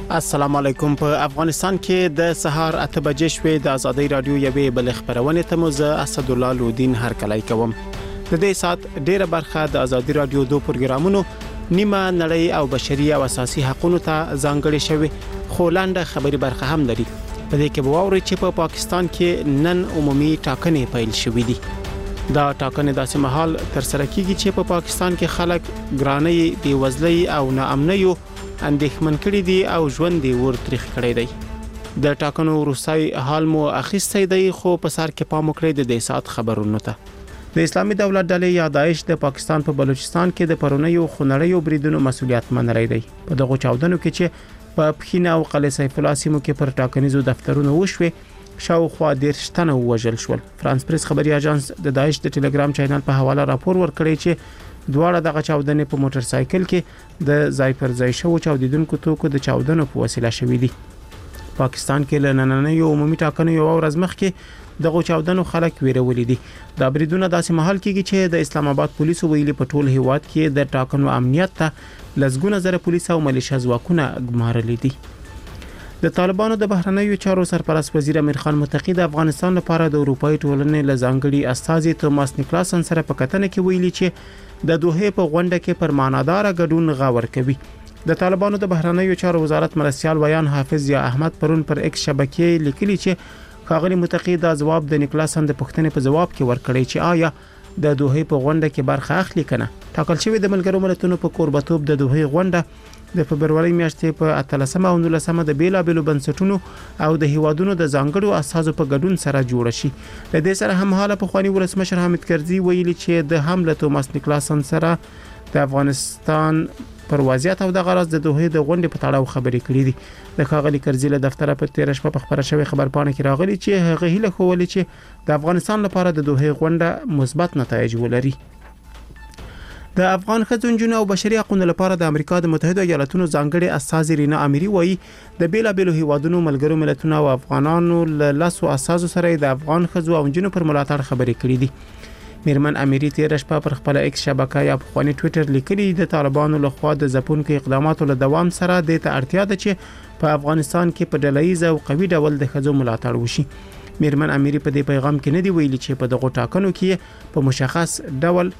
السلام علیکم. په افغانستان کې د سهار 8 بجې شوې د ازادي رادیو یوې بل خبرونه ته مزه اسد الله لودین هر کله کوم. د دې سات ډیره برخه د ازادي رادیو دوه پروګرامونو نیمه نړۍ او بشري او اساسي حقوقو ته ځانګړي شوی خو لاندې خبري برخه هم لري. په دې کې ووري چې په پاکستان کې نن عمومي ټاکنې پیل شوې دي. دا ټاکنې داسې مهال تر سره کیږي چې په پاکستان کې خلک ګرانۍ بي وزلۍ او ناامنۍ اندېښمن کړي دي او ژوند دی ورتریخ کړي دی. د ټاکنو روسي حال مو اخیستی دی خو په سر کې پام وکړئ د دې سات خبرونو ته. د اسلامي دولت ډلې یا داعش د پاکستان په بلوچستان کې د پرونیو خنړیو بریدونو مسولیت منلای دی. په دغه چاودنو کې چې په پخینه او قلعه سیف الله سیمو کې پر ټاکنیزو دفترونو وشوي شاوخوا 10 تنه وژل شول. فرانس پریس خبري اژانس د داعش د ټلګرام چینل په حواله راپور ورکړی چې دواړه دغه چاودنې په موټر سایکل کې د ځای پر ځای شو چاودیدونکو توکو د چاودنو په وسیله شوې دي. پاکستان کې لنننې عمومي ټاکنې یو ورځ مخکې دغه چاودنو خلک ویرولې دي. دا بریدونه داسې مهال کېږي چې د اسلام آباد پولیسو ویلي په ټول هیواد کې د ټاکنو امنیت ته لزګونه زره پولیس او ملیشیا ځواکونه ګمارلي دي. د طالبانو د بهرنیو چارو سرپرست وزیر امیر خان متقی د افغانستان لپاره د اروپאי ټولنې لزانګړي استاذ توماس نیکلاسن سره په کتنه کې ویلي چې د دوحه په غونډه کې پر معنادار غډون غور کوي. د طالبانو د بهرنیو چارو وزارت مرستيال ویان حافظ یا احمد پرون پر ایکس شبکې لیکلي چې خاغلی متقی دا جواب د نیکلاسن د پښتنې په جواب کې ورکړی چې آیا د دوحه په غونډه کې برخه اخلي کنه. ټاکل شوی د ملګرو ملتونو په کوربتوب د دوحه غونډه د فبرवरी میاشتې په 13 او 19 د بیلابلو بنسټونو او د هیوادونو د ځانګړو اساسو په ګډون سره جوړ شي. د دې سره هم حاله په خواني ولسمشر حامد کرزي ویلي چې د حمله توماس نیکلاسن سره د افغانستان پر وضعیت او د غرض د دوحه د غونډې په تړاو خبرې کړې دي. د خاغلی کرزي له دفتره په 13 شپه په خبره شوی خبرپاڼه کې راغلي چې هغه هیله کوله چې د افغانستان لپاره د دوحه غونډه مثبت نتایج ولري. د افغان ښځو او بشري حقوقو لپاره د امریکا د متحده ایالاتونو ځانګړي استاذ رینا اميري وایي د بیلابلو هیوادونو ملګرو ملتونو او افغانانو له لاسو اساسو سره د افغان ښځو او جنونو پر ملاتړ خبرې کړې دي. میرمن اميري 13 شپه پر خپل ایکس شبکه یا په خواني ټوئیټر لیکلي د طالبانو لخوا د ځپونکو اقداماتو له دوام سره د ته اړتیا ده چې په افغانستان کې په ډله‌ایز او قوي ډول د ښځو ملاتړ وشي. میرمن اميري په دې پیغام کې نه دی ویلي چې په دغه ټاکنو کې په مشخص ډول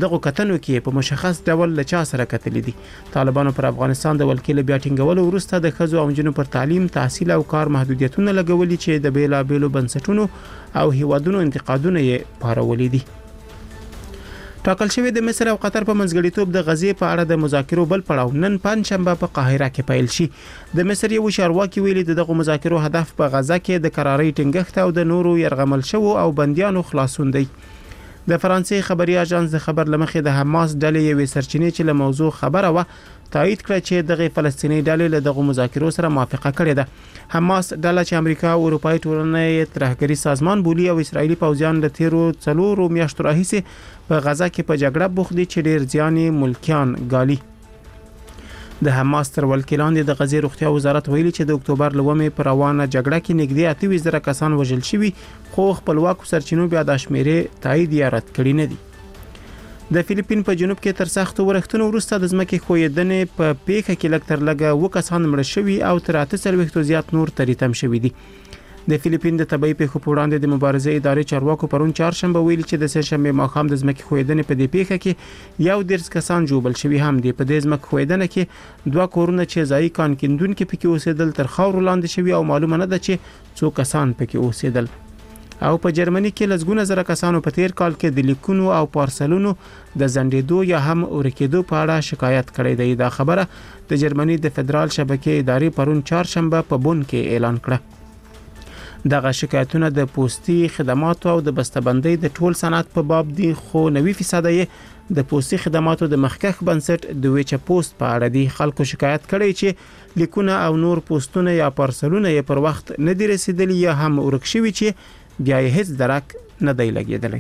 له چا سره کتلې دي. طالبانو پر افغانستان د ولکې بیا ټینګولو وروسته د ښځو او جنونو پر تعلیم، تحصیل او کار محدودیتونه لګولي چې د بیلابلو بنسټونو او هیوادونو انتقادونه یې پارولې دي. ټاکل شوی د مصر او قطر په منځګړیتوب د غزې په اړه د مذاکرو بل پړاو نن پنځشنبه په قاهره کې پیل شي. د مصر یو چارواکي ویلي دغه مذاکرو هدف په غزه کې د قرارۍ ټینګښت او د نورو يرغمل شوو او بنديانو خلاصون دی. د فرانسې خبري اژانس د خبر لمخې د حماس ډلې یوې سرچینې چې له موضوع خبره و تایید کړ چې دغه فلسطینی ډلې له دغه مذاکرو سره موافقه کړې ده. حماس ډله چې امریکا او اروپאי ټولنې ترهګری سازمان بولی او اسرایلی پوځیان له 13 میاشتو راهیسې په غزه کې په جګړه بوخت دي چې ډیر ځاني ملکیان ګالي. د حماس تر ولکې لاندې د غزې روغتیا وزارت ویلي چې د اکتوبر لومې پر روانه جګړه کې نږدې 28,000 کسان وژل شوي خو خپلواکو سرچینو بیا د شمیرې تایید یا رد کړی نه دي. د فلیپین په جنوب کې تر سختو ورښتونو وروسته د ځمکې ښویدنې په پیښه کې لږ تر لږه 2 کسان مړه شوي او تر 48 زیات نور تریتم شوي دي. د فلیپین د طبي پیښو په وړاندې د مبارزې ادارې چارواکو پرون چهارشنبه ویل چې د سهشنبه ماښام د ځمکې ښویدنې په دې پیښه کې 11 کسان جوړل شوي هم دي. په دې ځمکې ښویدنه کې 2 کورونه چې ځای کان کیندونکو پکې اوسېدل تر خاور لاندې شوي او معلومه نه ده چې څو کسان پکې اوسېدل. او په جرمني کې لزګونه زره کسانو په تیر کال کې د لیکونو او پارسلونو د زندېدو یا هم ورکېدو په اړه شکایت کړی دی. دا خبره د جرمني د فدرال شبکې ادارې پرون چهارشنبه په بون کې اعلان کړه. دغه شکایتونه د پوسټي خدماتو او د بسته‌بندۍ د ټول صنعت په باب دي خو 90% یې د پوسټي خدماتو د مخکښ بنسټ د ویچ پوسټ په اړه دي. خلکو شکایت کړی چې لیکونه او نور پوسټونه یا پارسلونه یې پر وخت نه دي رسیدلي یا هم ورک شوي چې بیا یې هیڅ درک نه دی لګیدلی.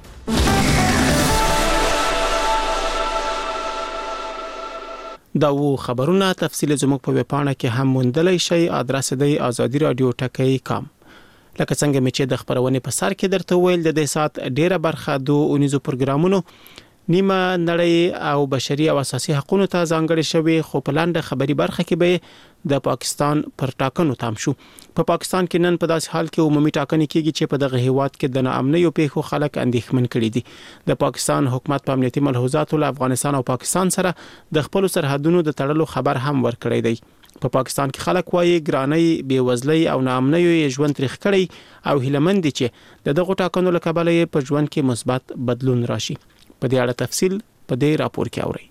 دا و خبرونه تفصیل زموږ په ویبپاڼه کې هم موندلی شئ. ادرس دی azadi.radio.com. لکه څنګه چې د خبرونې په سر کې درته ویل د دې سات ډیره برخه د اونیزو پروګرامونو نیمه نړۍ او بشري او اساسي حقوقو ته ځانګړي شوی، خو په لاندې خبري برخه کې به د پاکستان پر ټاکنو تام شو. په پاکستان کې نن په داسې حال کې عمومي ټاکنې کېږي چې په دغه هیواد کې د ناامنیو پیښو خلک اندېښمن کړي دي. د پاکستان حکومت په امنیتي ملحوظاتو له افغانستان او پاکستان سره د خپل سرحدونو د تړلو خبر هم ورکړی دی. په پاکستان کې خلک وايي ګرانۍ، بیوزلۍ او ناامنیو یې ژوند تریخ کړی او هیلمن دي چې دغه ټاکنو له کبله یې په ژوند کې مثبت بدلون راشي. په دې اړه تفصیل په دې راپور کې اورئ.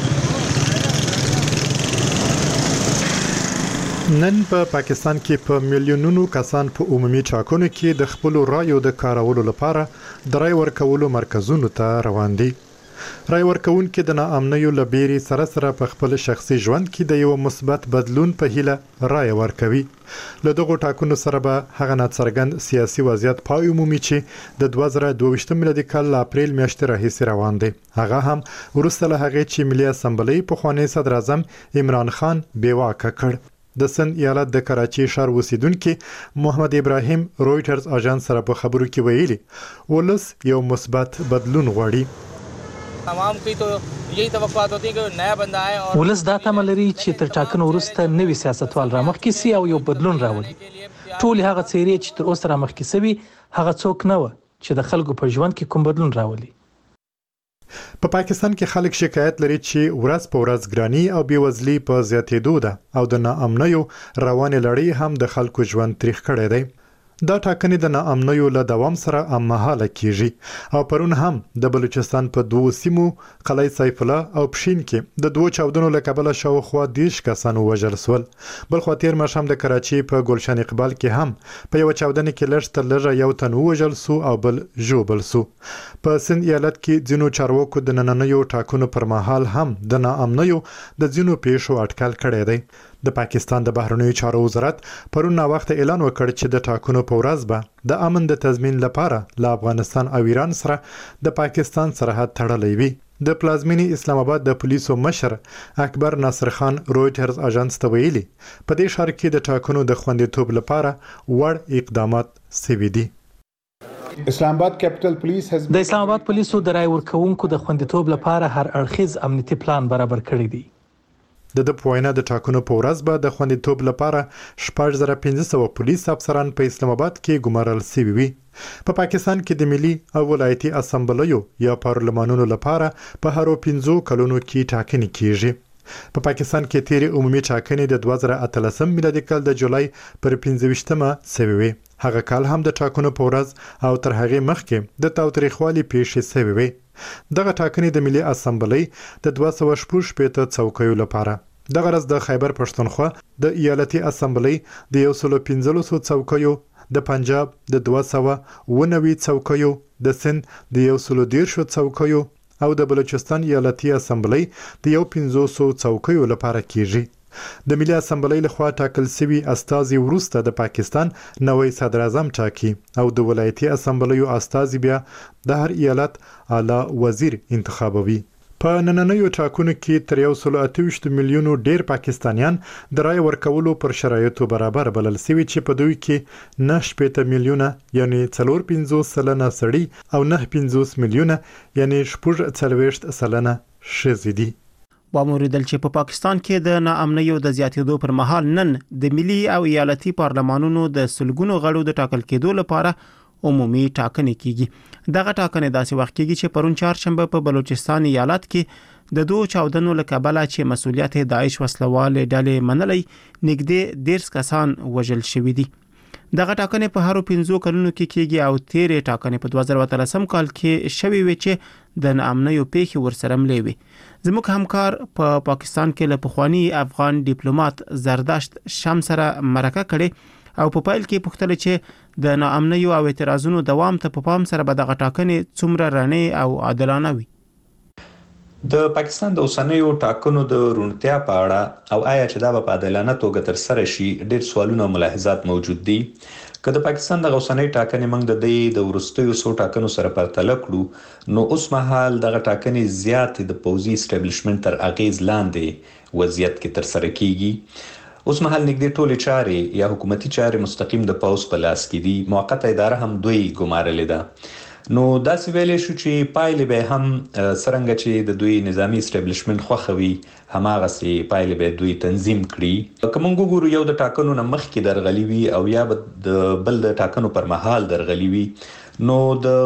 نن په پاکستان کې په میلیونونو کسان په عمومي ټاکنو کې د خپل رایو د کارولو لپاره د رای ورکولو مرکزونو ته روان دي. رای ورکوونکي د ناامنیو لبيري سره په خپل شخصي ژوند کې د یو مثبت بدلون په هیله رای ورکوي. له دغه ټاکنو سره به هغه ناڅرګند سیاسي وضعیت پای عمومي چې د 2022 میلادي کال اپریل میاشتې راهیسې روان دی. هغه هم وروسته له هغه چې ملي اسمبلی په خوانی صدر اعظم عمران خان بیواکه کړ. د سند ایالت د کراچي ښار اوسیدونکو محمد ابراهیم رويټرز اژانس سره په خبرو کې ویلي ولس یو مثبت بدلون غواړي. عوام کی تو یہی توقعات ہوتی ہے کہ نیا بندہ آئے اور ولس دا تمه لري چې تر ټاکنو وروسته نوي سیاستوال رامخکې سي او یو بدلون راولي. ټول هغه څیرې چې تر اوسه رامخکې سوي هغه څوک نه و چې د خلکو په ژوند کې کوم بدلون راولي. په پاکستان کې خلک شکایت لري چې ورځ په ورځ ګرانی او بیوزلي په زیاتېدو ده او د ناامنیو روانې لړۍ هم د خلکو ژوند تریخ کړی دی. دا ټاکنې د ناامنیو له دوام سره امهاله کیږي او پرون هم د بلوچستان په دوه سیمو قلعه سیف الله او پښین کې د دوه چاودنو له کبله شاوخوا 10 کسان وژل شول. بل خو تیر ماښام د کراچي په ګلشن اقبال کې هم په یو چاودنه کې لږ تر لږه یو تن وژل شو او بل ژوبل شو. په سند ایالت کې ځینو چارواکو د نننیو ټاکنو پر مهال هم د ناامنیو د ځینو پیښو اټکل کړی دی. د پاکستان د بهرنیو چارو وزارت پرون وخت اعلان وکړ چې د ټاکنو په ورځ به د امن د تضمین لپاره له افغانستان او ایران سره د پاکستان سرحد تړلی وي. د پلازمینی اسلام آباد د پولیسو مشر اکبر ناصر خان رويټرز اژانس ته ویلي په دې ښار کې د ټاکنو د خوندیتوب لپاره وړ اقدامات سوي دي. اسلام آباد کیپټل پولیس د اسلام آباد پولیسو د رای ورکوونکو د خوندیتوب لپاره هر اړخیز امنیتي پلان برابر کړی دی. د پوینه د ټاکنو په ورځ به د خوندیتوب لپاره 1500 پولیس افسران په اسلام آباد کې ګمارل شوي وي. په پاکستان کې د ملي او ولایتي اسمبلیو یا پارلمانونو لپاره په هرو 15 کلونو کې ټاکنې کیږي. په پاکستان کې تیری عمومي ټاکنې د 2013 میلادي کال د جولای پر 15مه شوې وي. هغه کال هم د ټاکنو په ورځ او تر هغه مخکې د تاوتریخوالي پیښې شوې وي. دغه ټاکنې د ملي اسمبلی د 215 څوکیو لپاره دغه ورځ د خیبر پښتونخوا د ایالتي اسمبلی د 115 څوکیو، د پنجاب د 290 څوکیو، د سند د 110 څوکیو او د بلوچستان ایالتي اسمبلی د 1500 څوکیو لپاره کیږي. د ملي اسمبلی لخوا ټاکل شوی استازي وروسته د پاکستان نوی صدر اعظم ټاکي او د ولایتي اسمبلیو استازي بیا د هر ایالت اعلی وزیر انتخابوي. په نننیو ټاکنو کې تر 128 میلیونو ډیر پاکستانیان د رای ورکولو پر شرایطو برابر بلل شوي چې په دوی کې 9 میلیونه یعنی 4.50% سړي او 9.50 میلیونه یعنی 40% ښځې دي. واموریدل چې په پاکستان کې د ناامنیو د زیاتېدو پر مهال نن د ملي او ایالتي پارلمانونو د سلګونو غړو د ټاکل کېدو لپاره عمومي ټاکنې کیږي. دغه ټاکنې داسې وخت کېږي چې پرون چهارشنبه په بلوچستان ایالت کې د دوه چاودنو له کبله چې مسؤلیت داعش وسلوال ډلې منلې نږدې 10 کسان وژل شوي دي. دغه ټاکنې په هرو 15 کلونو کې کېږي او تیرې ټاکنې په 2013 کال کې شوي وي چې د ناامنیو پیښې ورسره ملې وي. زموږ همکار په پاکستان کې له پخوانی افغان ډیپلوماټ زردشت شام سره مرکه کړي او په پایل کې پوښتنه چې د ناامنیو او اعتراضونو دوام ته په پام سره به دغه ټاکنې څومره رڼې او عادلانه وي. د پاکستان د اوسنیو ټاکنو د رونتیا په اړه او آیا چې دا په عادلانه توګه تر سره شي ډېر سوالونه او ملاحظات موجود دي. که د پاکستان د اوسنۍ ټاکنې موږ د وروستیو څو ټاکنو سره پرتله کړو نو اوس مهال دغه ټاکنې زیات د پوځي اسټابلیشمنت تر اغیز لاندې وضعیت کې تر سره کیږي. اوس مهال نږدې ټولې چارې یا حکومتي چارې مستقیم د پوځ په لاس کې دي. موقته اداره هم دوی ګمارلې ده. نو داسې ویلې شو چې پایلې به هم څرنګه چې د دوی نظامی اسټابلیشمنت خوښوي هماغسې پایلې به دوی تنظیم کړي. که موږ وګورو یو د ټاکنو نه مخکې درغلي وي او یا د بل د ټاکنو پر مهال درغلي وي، نو د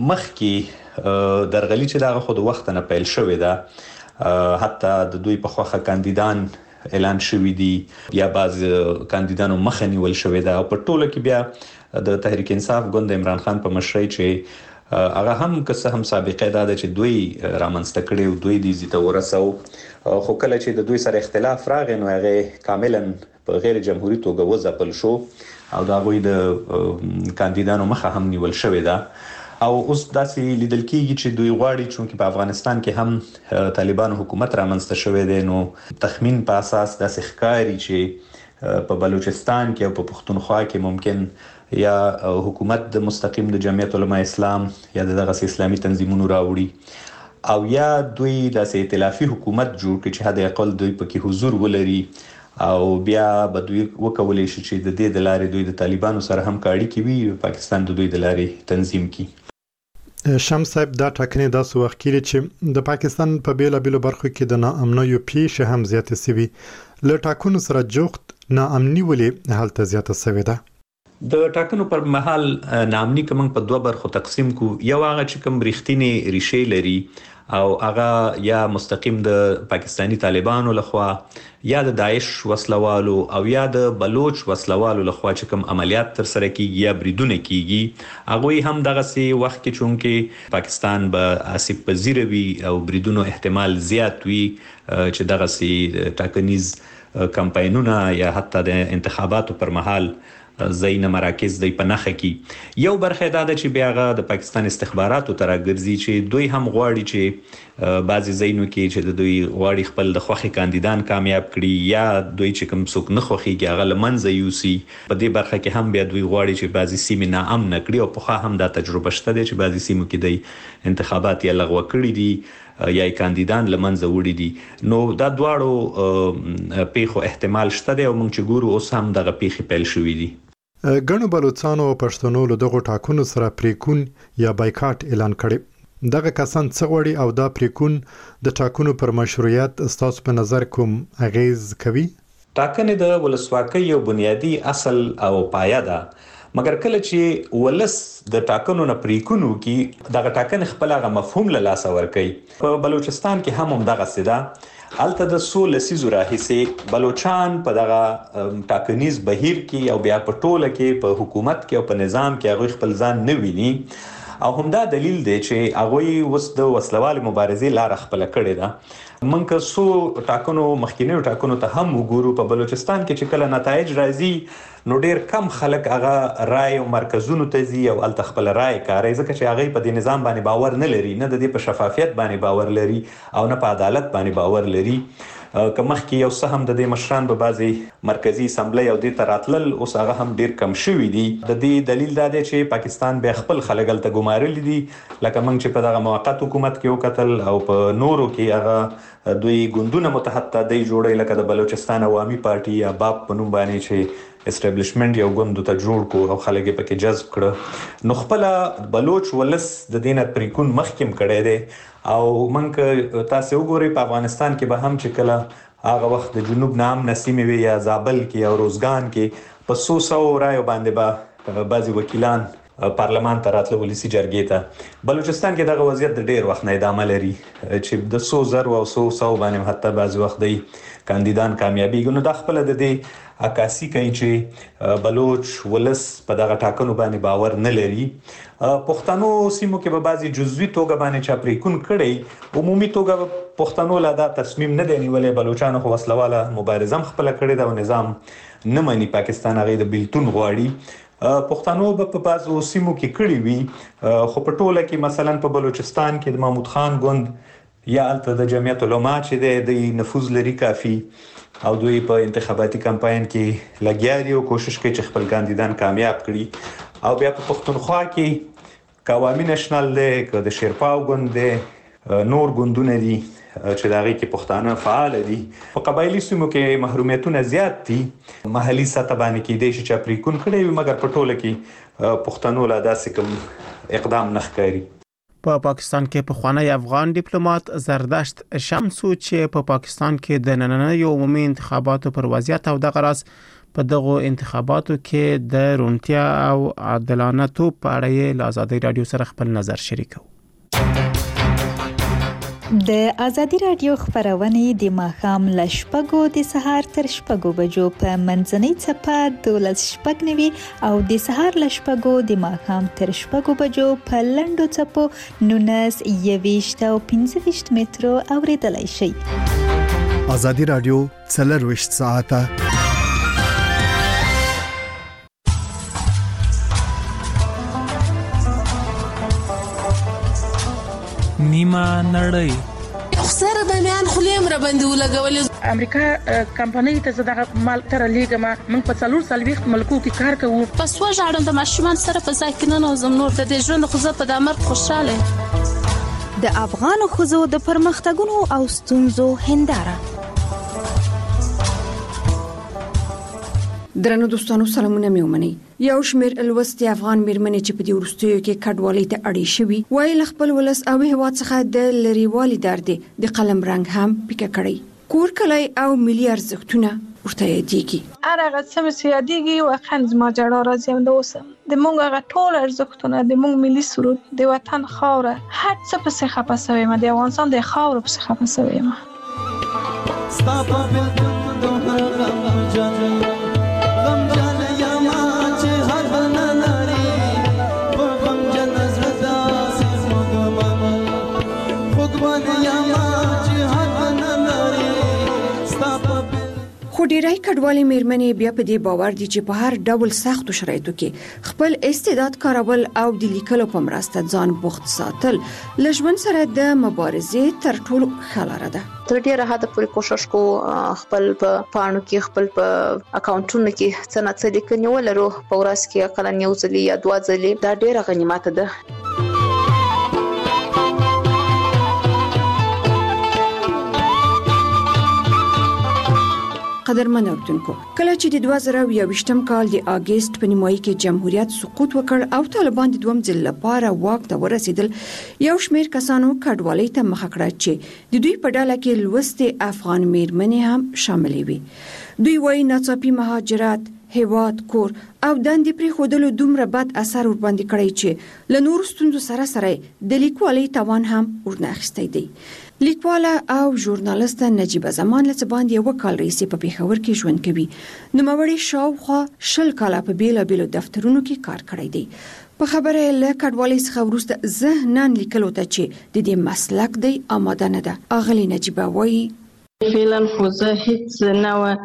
مخکې درغلي چې دغه خو د وخت نه پیل شوې ده، حتی د دوی په خوښه کاندیدان اعلان شوي دي یا بعض کاندیدانو مخه نیول شوې ده، او په ټوله کې بیا د تحریک انصاف ګوند عمران خان په مشرۍ چې هغه هم که څه هم سابقه ده چې دوی رامنځته کړي او دوی دې ته ورسو، خو کله چې د دوی سره اختلاف راغی نو هغه کاملا په غیر جمهوریت توګه وځپل شو او د هغوی د کاندیدانو مخه هم نیول شوې ده. او اوس داسې لیدل کېږي چې دوی غواړي چونکې په افغانستان کې هم طالبانو حکومت رامنځته شوی دی، نو تخمین په اساس داسې ښکاري چې په بلوچستان کې او په پښتونخوا کې ممکن یا حکومت د مستقیم د جمعیت علماء اسلام یا دغه اسلامي تنظیمونو راوړي، او یا دوی داسې ائتلافي حکومت جوړ کړي چې حد اقل دوی پکې حضور ولري، او بیا به دوی وکولی شي چې د دې د لارې دوی د طالبانو سره هم اړیکې وي، پاکستان د دوی د لارې تنظیم کړي. شمس صاحب دا ټاکنې داسې وخت کې چې د پاکستان په بیلابیلو برخو کې د ناامنیو پیښې هم زیاتې شوي، له ټاکنو سره جوخت ناامني ولې هلته زیاته شوې ده؟ د ټاکنو پر مهال ناامني کوم په دوه برخو تقسیم کو. یو هغه چې کوم رښتینی ریښې لري او هغه یا مستقیم د پاکستانی طالبانو لخوا یا د داعش وسلوالو او یا د بلوچ وسلوالو لخوا چې کوم عملیات تر سره کیږي یا بریدونه کیږي، هغه هم دغه سي وخت کې چونکه پاکستان به آسیب پذیر وي او بریدونو احتمال زیات وي چې دغه سي ټاکنیز کمپاینونه یا حتی د انتخاباتو پر مهال زین مراکز دی په نخه کې. یو برخه دا ده چې بیا د پاکستان استخباراتو تر ګرځي چې دوی هم غواړي چې بعضی زینو کې چې دوی غواړي خپل د خوخي کاندیدان کامیاب کړي یا دوی چې کوم څوک نه خوخيږي هغه لمنځه یوسي. په دې برخه کې هم بیا دوی غواړي چې بعضی سیمې ناامن کړي، او په خا هم دا تجربه شته چې بعضی سیمو کې د انتخابات یې لغوه کړي دي یا کاندیدان لمنځه وړي دي. نو دا دواړو پیښو احتمال شته دی او موږ چې ګورو اوس هم دغه پیښې پیل شوې دي. ګڼو بلوچستانو او پښتنو له دغه ټاکنو سره پریکون یا بایکاټ اعلان کړي. دغه کسان څه غواړي او دا پریکون د ټاکنو پر مشروعیت ستاسو په نظر کوم اغیز کوي؟ ټاکنې د ولسواکۍ یو بنیادی اصل او پایه ده، مګر کله چې ولس د ټاکنو نه پریکونو کې دغه ټاکنې خپل هغه مفهوم له لاسه ورکوي. په بلوچستان کې هم دغه سده الته د 16 لسیزو راهیسې بلوچستان په دغه ټاکنیز بهیر کې او بیا په ټوله کې په حکومت کې او په نظام کې هغه خپل ځان نه ویني، او همدا دلیل دی چې هغه وس د وسلوال مبارزې لار خپل کړې ده. من که سو ټاکنو مخکینیو ټاکنو ته هم وګورو، په بلوچستان کې چې کله نتایج راځي نو ډیر کم خلک هغه رائے او مرکزونو ته ځي او الته خپل رائے کوي، ځکه چې هغه په دې نظام باندې باور نه لري، نه د دې په شفافیت باندې باور لري او نه په عدالت باندې باور لري. که مخکې یو څه هم د دې مشران به بعضي مرکزی اسمبلی او د تراتلل اوس هغه هم ډیر کم شوی دي. د دې دلیل دا دی چې پاکستان به خپل خلک ته ګمارل دي، لکه موږ چې په دغه موقت حکومت کې وکتل او په نورو کې هغه دوی ګوندونه متحد دی جوړي، لکه د بلوچستان عوامي پارټي یا باب په نوم باندې چې اسټابلیشمنت یو ګوند ته جوړ کو او خلک پکې جذب کړ. نو خپل بلوچ ولس د دینه پریکون مخکم کړي دي، او منګ تاسو وګورئ په افغانستان کې به هم چې کله هغه وخت د جنوب نام نسیمه وی یا زابل کې او روزګان کې په 100 رایو باندې به بعضي وکیلان پارلمان ته راتلل ولسی جرګې ته. بلوچستان کې دغه وضعیت د ډیر وخت نه ادامه لري چې د 100 او 100 باندې حتی بعضي وخت دی کاندیدان کامیابیږي. نو د خپل د دې عکاسي کوي چې بلوچ ولس په دغه ټاکنو باندې باور نه لري. پښتنو سیمو کې به بعضي جزوي توګه باندې چا پریکون کړي، عمومي توګه پښتنو لا دا تصمیم نه دی نیولې. بلوچستان خو وسلواله مبارزه خپل کړي دا نظام نه مانی، پاکستان هغه د بیلتون غواړي. پښتنو په بعضو سیمو کې کړي وي، خو په ټوله کې مثلا په بلوچستان کې د محمود خان ګوند یا الته د جمعیت علماء چې د نفوذ لري کافي او دوی په انتخاباتي کمپاین کې لګیا دي او کوشش کوي چې خپل کاندیدان کامیاب کړي. او بیا په پښتونخوا کې قوامي نېشنل دی، که د شیرپاو ګوند دی، نور ګوندونه دي چې دغه کې پښتانه فعال دي. په قبایلی سیمو کې محرومیتونه زیات دي، محلي سطح باندې کې د شي چاپریکون کړي وي، مګر په ټوله کې پښتنو لا داسې کوم اقدام نه ښکاري. په پاکستان کې پخوانی افغان ډیپلوماټ زردشت شمسو چې په پاکستان کې د نننیو عمومي انتخاباتو پر وضعیت او د غرض په دغه انتخاباتو کې د رونتیا او عادلانه توپ په اړه له ازادي رادیو سره خپل نظر شریکو. د ازادي رادیو خبرونه د ماښام له 6 د سهار تر 6 بجو په منځنۍ چپه 12:09 او د سهار له 6 د ماښام تر 6 بجو په لنډو چپو 19 او 15 مترو اوریدلای شئ. ازادي رادیو 24 ساعته نیمه نړۍ خسر د میان خلیم را باندې ولګول. امریکا کمپنۍ ته زده مال تر لیګه من په 440 ملکو کې کار کوو. پس وژاړم د ماشومان سره په ځای کې نه نوزم نور د ژوند خو په دامر خوشاله. د افغان خوځو د پرمختګونو او ستونزو هنداره. درنو دوستانو سلامونه مې ومنئ. یو شمېر الوستي افغان میرمنې چې په دې وروستیو کې کډوالۍ ته اړې شوي وایي خپل ولس او هیواد څخه د لريوالي درد د قلم رنګ هم پیکه کړی. کور کلی او ملي ارزښتونه ورته یادېږي. هغه څه چې یادېږي واقعا زما جړا راځي هم د اوسه د مونږ هغه ټول ارزښتونه د مونږ ملي سرود د وطن خاوره هر څه پسې خپه شوی ما د افغانستان د خاوره پسې خپه شوی ما. خو ډیری کډوالي میرمنې بیا په دې باور دي چې په هر ډول سختو شرایطو کې خپل استعداد کارول او د لیکلو په مرسته ځان بوخت ساتل له ژوند سره د مبارزې تر ټولو ښه لاره ده. تر ډیره حده پورې کوشش کو خپل په پاڼو کې خپل په اکاونټونو کې څه نه څه لیکنې ولرو په ورځ کې کله یو ځل یا دوه ځلې دا ډیره غنیمت ده. قدرمن اوردونکو کله چې د 2021م کال د اگست په نیمایي کې جمهوریت سقوط وکړ او طالبان د دوم ځل لپاره واک ته ورسېدل یو شمېر کسانو کډوالۍ ته مخه کړه چې د دوی په ډله کې لوستي افغان میرمنې هم شاملې وي. دوی وايي ناڅاپي مهاجرت هیواد کور او دندې پرې خودلو دومره بد اثر ور باندې کړی چې له نور ستونزو سره سره د لیکوالۍ توان هم ورناخستی دی. لیکواله او ژورنالیست نجیبه زمان له باندې یو کال رئیس په پیښور کې ژوند کوي. نوموړی شاوخوا 20 کاله په بیلابیلو دفترونو کې کار کړی دی. په خبره له کډوالۍ څخه وروسته ذهنن لیکلو ته چې د دې مسلک دی آماده نه ده. اغلی نجیبه وایي فعلا خو زه هیڅ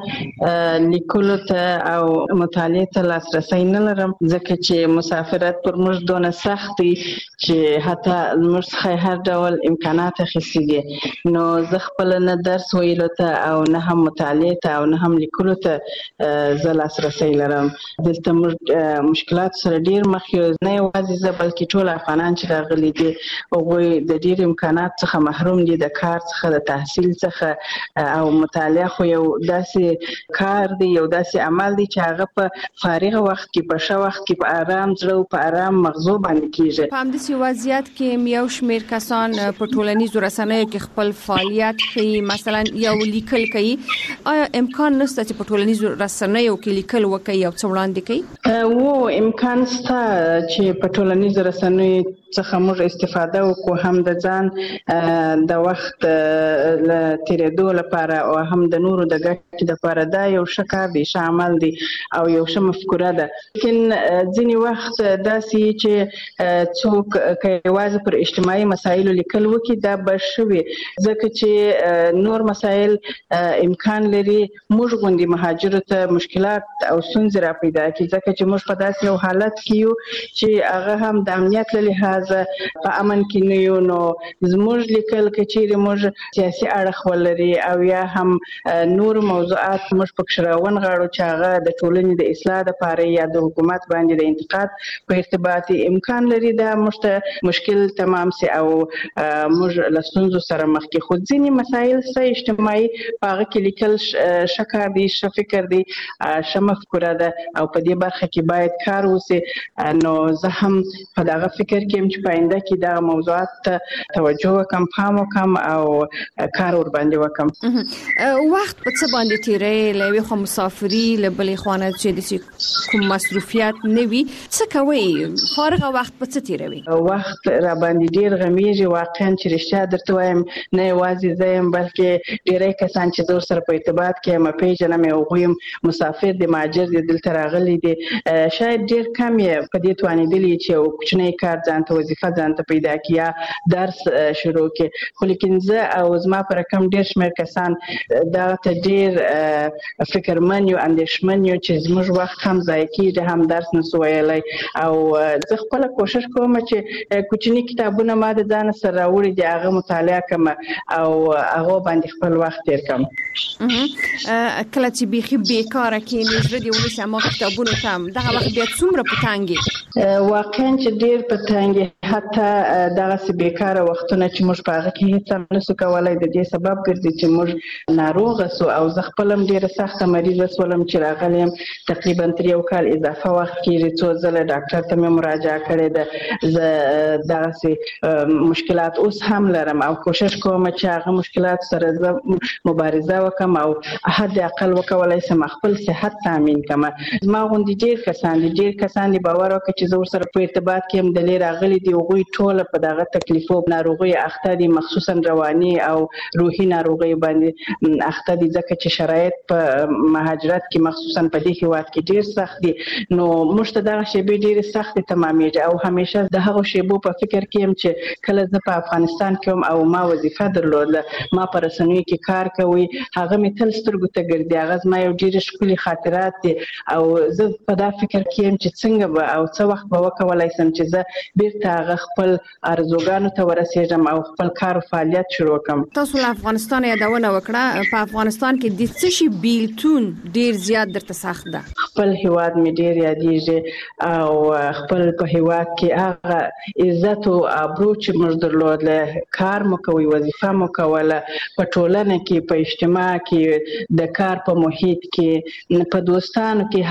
نوع لیکلو ته او مطالعې ته لاسرسی نه لرم ځکه چې مسافرت پر موږ دونه سخت دی چې حتی موږ څخه هر ډول امکانات اخیستي دي. نو زه خپل نه درس ویلو ته او نه هم مطالعې ته او نه هم لیکلو ته زه لاسرسی لرم. دلته موږ مشکلات سره ډیر مخ یو نه یوازې زه بلکې ټول افغانان چې راغلي دي هغوی د ډیر امکانات څخه محروم دي، د کار څخه، د تحصیل څخه او مطالعه خو یو داسې کار دی، یو داسې عمل دی چې هغه په فارغ وخت کې په ښه وخت کې په آرام زړه او په آرام مغزو باندې کیږي. په همداسې وضعیت کې یو شمېر کسان په ټولنیزو رسنیو کې خپل فعالیت کوي، مثلا یو لیکل کوي. آیا امکان نشته چې په ټولنیزو رسنیو کې لیکل وکړي او څه وړاندې کوي؟ و امکان شته چې په ټولنیزو رسنیو څخه موږ استفاده وکړو، هم د ځان د وخت له تیرېدو لپاره او هم د نورو د ګټې لپاره. دا یو ښه کار دی، ښه عمل دی او یو ښه مفکوره ده. لیکن ځینې وخت داسې چې څوک که یوازې پر اجتماعي مسایلو لیکل وکړي دا به ښه وي، ځکه چې نور مسایل امکان لري موږ غوندې مهاجرو ته مشکلات او ستونزې را پیدا کړي، ځکه چې موږ په داسې یو حالت کې یو چې هغه هم د امنیت له لحاظ لحاظه په امن کې نه یو، نو زموږ لیکل کچېرې موږ سیاسي اړخ ولري او یا هم نور موضوعات موږ پکې راونغاړو چې هغه د ټولنې د اصلاح لپاره یا د حکومت باندې د انتقاد په ارتباط امکان لري دا موږ مشکل تمام سي او موږ له ستونزو سره مخ کې. خو ځینې مسایل سه اجتماعي په هغه کې لیکل شکار دي، ښه فکر دی، ښه مفکوره ده او په دې برخه کې باید کار وسي. نو زه هم په دغه فکر کې یم چې په آینده کې دا موضوعات ته توجه وکم، پام وکم او کار ور باندې وکم. وخت په څه باندې تیرې لوي خو مسافري لبلې خوانه چې د کوم مصروفیات نه وي څه کوي؟ فارغ وخت په څه تیروي؟ وخت را باندې ډیر غمیږي واقعا چې رښتیا درته وایم، نه یوازې زه یم بلکې ډیری کسان چې زور سره په ارتباط کې ما پیژنم او غویم مسافر دي، مهاجر دي، دلته راغلي دي، شاید ډیر کم یې په دې توانیدلی چې یو کوچنی کار ځان ته وظیفه ځان ته پیدا کړي یا درس شروع کړي. خو لیکن زه او زما پر کم ډیر شمېر کسان دا ته ډیر فکرمن یو، اندېښمن یو چې زموږ وخت هم ضایع کیږي، هم درس نسو ویلی. او زه خپل کوشش کوم چې کوچنی کتابونه ما د ځان سره راوړي دي هغه مطالعه کوم او هغه باندې خپل وخت تیر کوم. کله چې بيخي بیکاره کې نظر دی ونی سم کتابونه تام دغه وخت بیا څومره پټانګي؟ واقعا چې ډیر پټانګي، حتی دغه سي بیکاره وختونه چې موږ په هغه کې هیڅ نسو کولای، د دې سبب ګرځي چې موږ ناروغ سو او زه خپلم ډیر سخت مریض سولم چې راغلم تقریبا 3 کال اضافه وخت کې څو ځله ډاکټر ته مراجعه کړې ده. زه دغه سي مشکلات اوس هم لرم او کوشش کوم چې هغه مشکلات سره زه مبارزه وکم او حد اقل وکولای سم خپل صحت تامین کم. ما غوندي ډیر کسان دي باور وکړي چې زه ورسره په ارتباط کې هم د لیر راغلي دي، غوي ټول په دغه تکلیفو ناروغي اخته دي، مخصوصا رواني او روحي ناروغي باندې اخته دي، ځکه چې شرایط په مهاجرت کې مخصوصا په دې هیواد کې ډیر سخت دي. نو موږ ته دغه شی به ډیر سخت تمامېږي او همیشه د هغه شیبو په فکر کې هم چې کله زه په افغانستان کې هم او ما وظیفه درلوده، ما په رسنیو کې کار کوي، هغه مې تل سترګو ته ګرځي، هغه زما یو ډېر ښکلي خاطرات دي او زه په دا فکر کې یم چې څنګه به او څه وخت به وکولای سم چې زه بیرته هغه خپل ارزوګانو ته ورسېږم او خپل کار او فعالیت شروع کړم. تاسو له افغانستان یادونه وکړه، په افغانستان کې د څه شي بیلتون ډېر زیات درته سخت ده؟ خپل هیواد مې ډېر یادېږي او خپل په هیواد کې هغه عزت او ابرو چې موږ درلودله، کار مو کوي، وظیفه مو کوله، په ټولنه کې په اجتماع کې د کار په محیط کې په دوستانو کې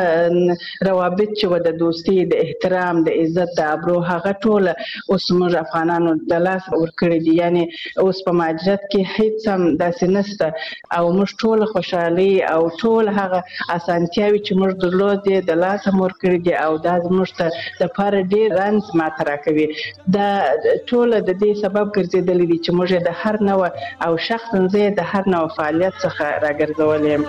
هغه روابط چې و د دوستي، د احترام، د عزت، د ابرو، هغه ټول اوس موږ افغانانو د لاس ورکړي دي. یعنی اوس په مهاجرت کې هیڅ هم داسې نشته او موږ ټول خوشحالي او ټول هغه اسانتیاوي چې موږ درلودې د لاس ورکړي دي او دا زموږ ته د پاره ډېر رنځ ماته راکوي. دا ټول د دې سبب ګرځېدلې دي چې موږ د هر نوع او شخصا زه د هر نوع فعالیت څخه راګرځولم.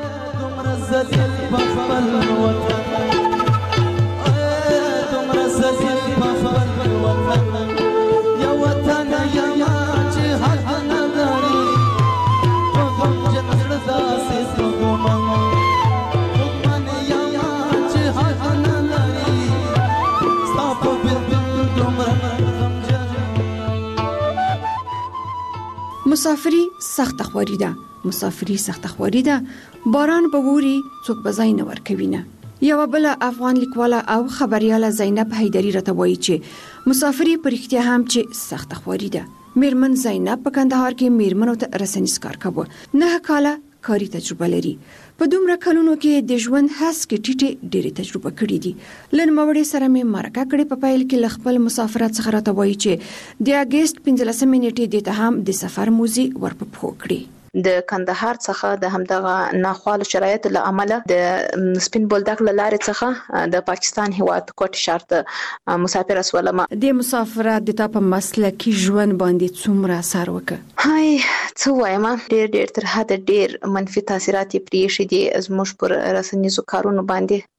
مسافري سخت خواري ده، مسافري سخت خواري ده، باران به ووري څوک به ځای نه ورکوي نه. یو بل افغان لیکواله او خبرياله زینب حیدری راته وایي چې مسافري په رښتیا هم چې سخت خواري ده. میرمن زینب په کندهار کې میرمنو ته رسنیز کار کوي، 9 کاله کاري تجربه لري. په دومره کلونو کې د ژوند هڅې ټیټه ډېری تجربه کړې دي. لن موري سره مې مرکه کړې په پیل کې خپل مسافرت څخه راته وایي چې د اگست 15 نیټې د ته هم د سفر موزي ورپخو کړې. د کندهار څخه د همدغه ناخوالو شرایطو له امله د سپین بولدک له لارې څخه د پاکستان هیواد کوټ ښار ته مسافر اسولم. د مسافرت د تا په مسلکي ژوند باندې څومره اثر وکړ؟ هاي څه وایم، ډېر تر حد ډېر منفي تاثیرات یې پرېښي دي زموږ پر رسنیزو کارونو باندې.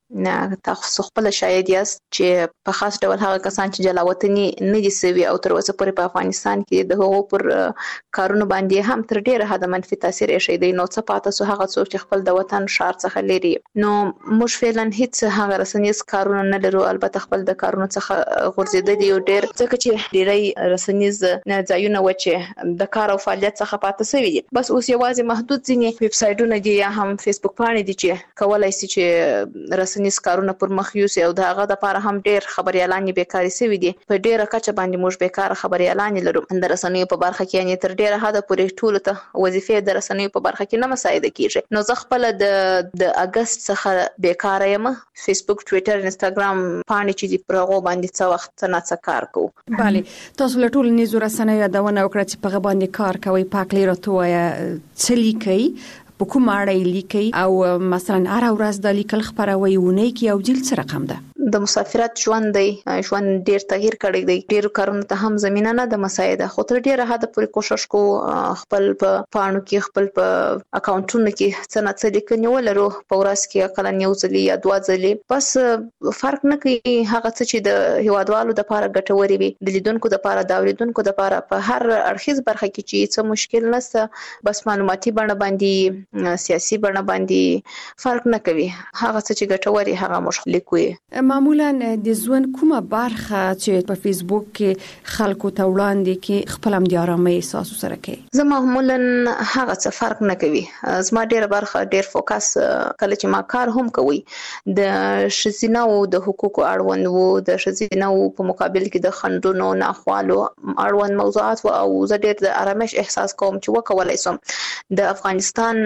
نه تاسو خپل شاید یاست چې په خاص ډول هغه کسان چې جلاوطني نه دي سوي او تر اوسه پورې په افغانستان کې د هغو پر کارونو باندې هم تر ډیره حد منفي تاثیر یې دی. نو څه پاتې سو هغه څوک چې خپل د وطن شار څخه لري. نو موږ فعلا هیڅ هغه رسنیز کارونه نه لرو، البته خپل د کارونو څخه غورځېدلي یو ډیر، ځکه چې ډیری رسنیز ځایونه و چې د کار او فعالیت څخه پاتې سوي دي. بس اوس یوازې محدود ځینې ویب سایټونه دي یا هم فیسبوک پاڼې دي چې کولای شي چې رسنیز کارونه پر مخ یوسي او د هغه لپاره هم ډیر خبريالان بیکاري سوي دي. په ډیره کچه باندې موږ بیکار خبريالان لرو. د رسنیو په برخه کې یعنی تر ډیره حد پورې ټول ته وظیفې د رسنیو په برخه کې نه مساعده کیږي. نو زه خپل د اگست څخه بیکار یم. فیسبوک، ټوئیټر، انستګرام پاڼې چې په هغه باندې څه وخت نه کار کوو. بله، تاسو له ټول نيزو رسنیو یادونه وکړه چې په باندې کار کوي. پاک لیرته وایي څه لیکي، په کوم اړه لیکي او مثلا هر ورځ د لیکل خبروي ونه کی او جلد سره رقم ده. د مسافرت ژوند دی، ژوند ډیر تغییر کړی دی. ډیرو کارونو ته هم زمينه نه د مساعده، خو تر ډیره حد پورې کوشش کو خپل په پاڼو کې، خپل په اکاونټونو کې څه نه څه لیکنې ولرو. په ورځ کې اقل یو ځلې یا دوه ځلې، بس فرق نه کوي. هغه څه چې د هیوادوالو د لپاره ګټوري وي، د لیدونکو د لپاره، د اوریدونکو د لپاره په هر اړخیز برخه کې چې څه مشکل نشته، بس معلوماتي بڼه باندې، سیاسي بڼه باندې فرق نه کوي. هغه څه چې ګټوري هغه موږ لیکو. معمولا د ژوند کومه برخه چې په فیسبوک کې خلکو ته وړاندې کې خپل هم د آرامۍ احساس سره کوي؟ زه معمولا هغه څه فرق نه کوي. زما ډیره برخه ډیر فوکس کله چې ما کار هم کوي د ښځینه او د حقوقو اړوند وو، د ښځینه په مقابل کې د خندونو، ناخوالو اړوند موضوعات او زه ډیر د آرامش احساس کوم چې وکولای شم د افغانستان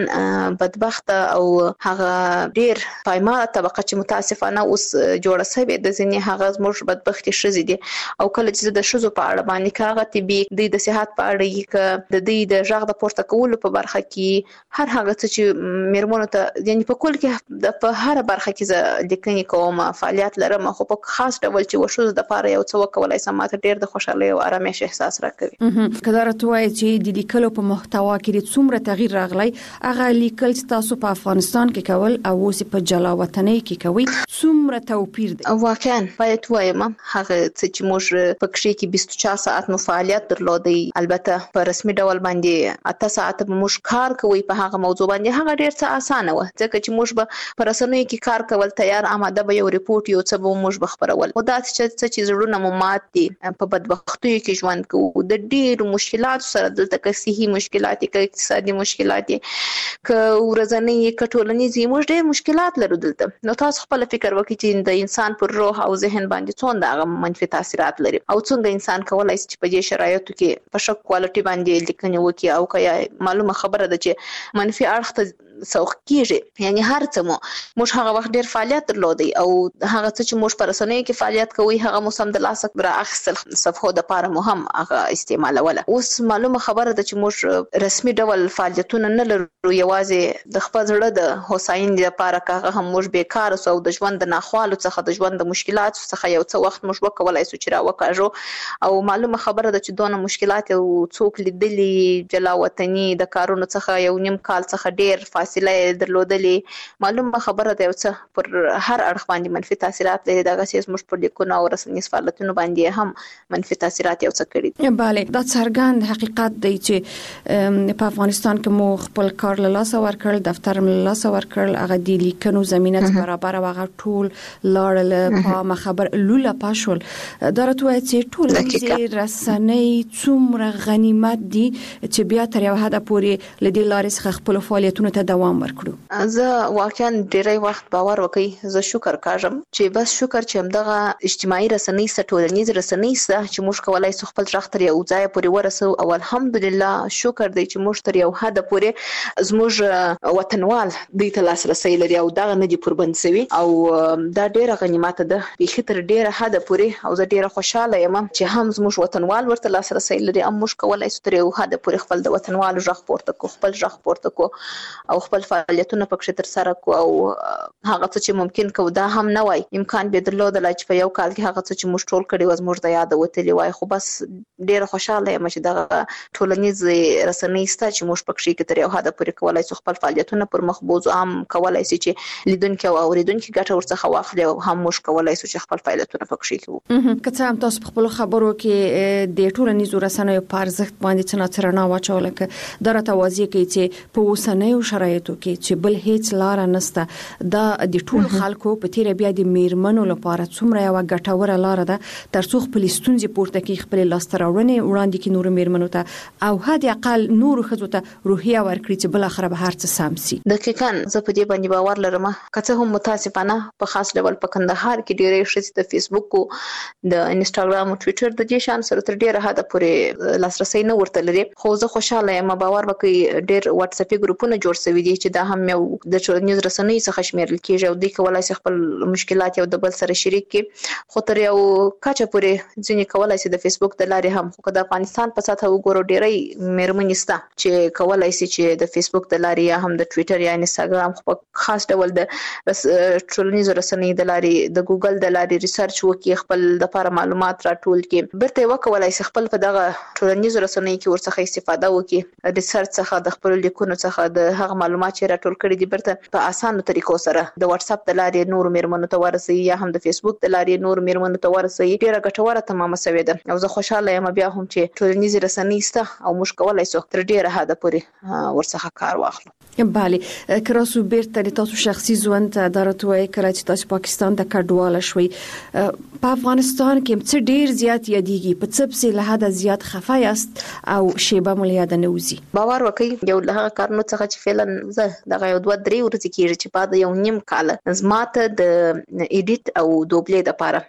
بدبخت او هغه ډیر پایمال طبقه چې متاسفانه اوس جوړه سوي د ځینې هغه زموږ بدبختي شزي دي. او کله چې د شزو په اړه باندې کاغه طبي د صحت په اړه کې د دې د ژغ د پورته کولو په برخه کې هر هغه څه چې میرمنو ته یعنی په کول کې په هر برخه کې ز لیکنې کوم، فعالیت لرم، خو په خاص ډول چې وشوز د لپاره یو څه وکولای سم ماته ډیر د خوشحالۍ او آرامش احساس راکوي. کله راځي چې د لیکلو په محتوا کې څومره تغییر راغلی، هغه لیکل چې تاسو په افغانستان کې کول او اوس په جلاوطنۍ کې کوي څومره توپیر دی؟ واقعا باید وایم هغه چې موږ په کښې کې 24 ساعت مو فعالیت درلودي، البته په رسمي ډول باندې 8 ساعت موږ کار کوي په هغه موضوع باندې. هغه ډیر څه اسانه و ځکه چې موږ به پر رسنیو کې کار کول، تیار آماده به یو ریپورت یو څه به موږ بخبرول. او دا چې زړونه مو مات دي، په بدبختیو کې ژوند کوو، د ډیرو مشکلات سره دلته کې صحي مشکلات، کې اقتصادي مشکلات، کې ورځنی کټولنیزي موږ ډیر مشکلات لرو دلته. نو تاسو خپل فکر وکړئ چې د انسان پر روح او ذهن باندې څومره منفي تاثیرات لري او څنګه انسان کولای شي چې په دې شرایطو کې په شک کوالټي باندې لیکنې وکړي او که معلومه خبره ده چې منفي اړخ ته سوق کیږي. یعنی هر څه موږ هغه وخت ډیر فعالیت درلودي او هغه څه چې موږ پر رسنیو کې فعالیت کوي هغه مو سم د لاس برا اخیستل صفحو د پاره مو هم هغه استعمالوله. اوس معلومه خبره ده چې موږ رسمي ډول فعالیتونه نه لرو، یوازې د خپل زړه د هوساینې لپاره هغه هم موږ بیکار او د ژوند د ناخوالو څخه، د ژوند د مشکلاتو څخه یو څه وخت موږ وکولای شو چې راوکاږو. او معلومه خبره ده چې دونه مشکلات او څوک لیدلي جلاوطني د کارونو څخه یو نیم کال څخه ډیر فاصله درلودلې. معلومه خبره ده یو څه پر هر اړخ باندې منفي تاثیرات لري. دا غسیس موږ پر لیکونو او رسنیز فعالیتونو باندې هم منفي تاثیرات یو څه کړي. بله، دا څرګند حقیقت دی چې په افغانستان کې مو خپل کار له لاسه ورکړل، دفتر له لاسه ورکړل، هغه د لیکنو زمينه برابر او هغه ټول لاړل په مخبر لوله پاشول. دا راته چې ټول دې رسنۍ څومره غنیمت دي چې بیا تر یو حد پورې لدی لارې څخه خپل فعالیتونو ته دوام ورکړو. زه واقعا ډیری وخت باور وکړي، زه شکر کوم چې بس شکر چې همدغه اجتماعي رسنۍ ټولنیز رسنۍ چې موږ کولای شو خپل ځخ تر یو ځای پورې ورسو او الحمدلله شکر دی چې موږ تر یو حد پورې زموږ وطنوال د لاسرسي لري او دغه نه دي قربان شوی او دا ډیره غنیمت ده په خطر ډیره حد پورې. او زه ډیره خوشاله یم چې هم زموږ وطنوال ورته لاسرسي لري، هم موږ کولای شو تر یو حد پورې خپل د وطنوالو ځخ پورته کو، خپل ځخ پورته کو او خپل فعالیتونه پکې تر سره کو او هغه څه چې ممکن کو دا هم نه وای امکان به درلود چې په یو کال کې هغه څه چې موږ ټول کړي و زموږ د یاد وتلی وای خو بس ډیره خوشاله یم چې دا ټولنیز رسنۍ ستا چې موږ پکې کې تر یو حد پورې کولای شو خپل فعالیتونه پر مخ بوزو عام کولای شي چې لیدونکو او اوریدونکو ګټه ورڅخه واخلي او هم موږ کولای شو چې خپل فعالیتونه پکې کوو. که څه هم تاسو په خپل خبرو کې د ټولنیزو رسنیو په ارزښت باندې څه رڼا واچول کې دا راته کوي چې په اوسنیو شرایطو کې چې بل هیڅ لار نشته دا د ټول خلکو په تیر بیا د میرمنو لپاره څومره یو ګټوره لار ده ترڅو خپل ستونزې پورته کې خپل لاستراوړنې وړاندې کې نور میرمنو ته او هدي اقل نور خزو ته روحیه ورکړي چې بل اخر به هر څه سم سي. دقیقاً زه په دې باندې باور لرم که څه هم متاسفانه په خاص ډول په کندهار کې ډېرې ښځې د فیسبوک او د انستګرام او ټوئیټر د دې شان سره تر ډیره حد پورې لاسرسي نه ورته لري خو زه خوشاله یم باور وکړئ ډېر واتس اپ ګروپونه جوړ شوي دي چې دا هم یو د ټولنیز رسنۍ څخه شمیرل کیږي او دوی کولای شي خپل مشکلات یو د بل سره شریک کړي خو تر یو کچه پورې ځینې کولای شي د فیسبوک د لارې هم خو د افغانستان په سطح وګورو ډېرې میرمنې ستا چې کولای شي چې د فیسبوک د لارې یا هم د ټوئیټر یا انستګرام خو په خاص ډول د ټولنیز رسنۍ د لارې د ګوګل د لارې ریسرچ وکړي خپل د لپاره معلومات راټول کړي برته وکولای شي خپل په دغه ټولنیز رسنۍ کې ورڅخه استفاده وکړي ریسرچ څخه د خپل لیکونو څخه د هغه معلومات چې راټول کړي دي برته په اسانه طریقو سره د واتس اپ د لارې نور میرمنو ته ورسي یا هم د فیسبوک د لارې نور میرمنو ته ورسي ډیره ګټوره تمامه شوې ده او زه خوشاله یم بیا هم چې ټولنیز رسنۍ سته او موږ کولای شو تر ډیره حد پورې ورڅخه کار واخلو. بله کراسو بیرته د تاسو شخصي ژوند درته کړه چې تاسو پاکستان ته کډواله شوي په افغانستان کې څه ډیر زیات یادېږي په څه په له حد زیات خفه یاست او شیبه مو یاد نه وځي باور وکړئ یو له کارونو څخه چې فعلا زه دغه یو 2-3 ورځې کېږي چې بعد یو نیم کال زماته د ایډیټ او دوبلې د لپاره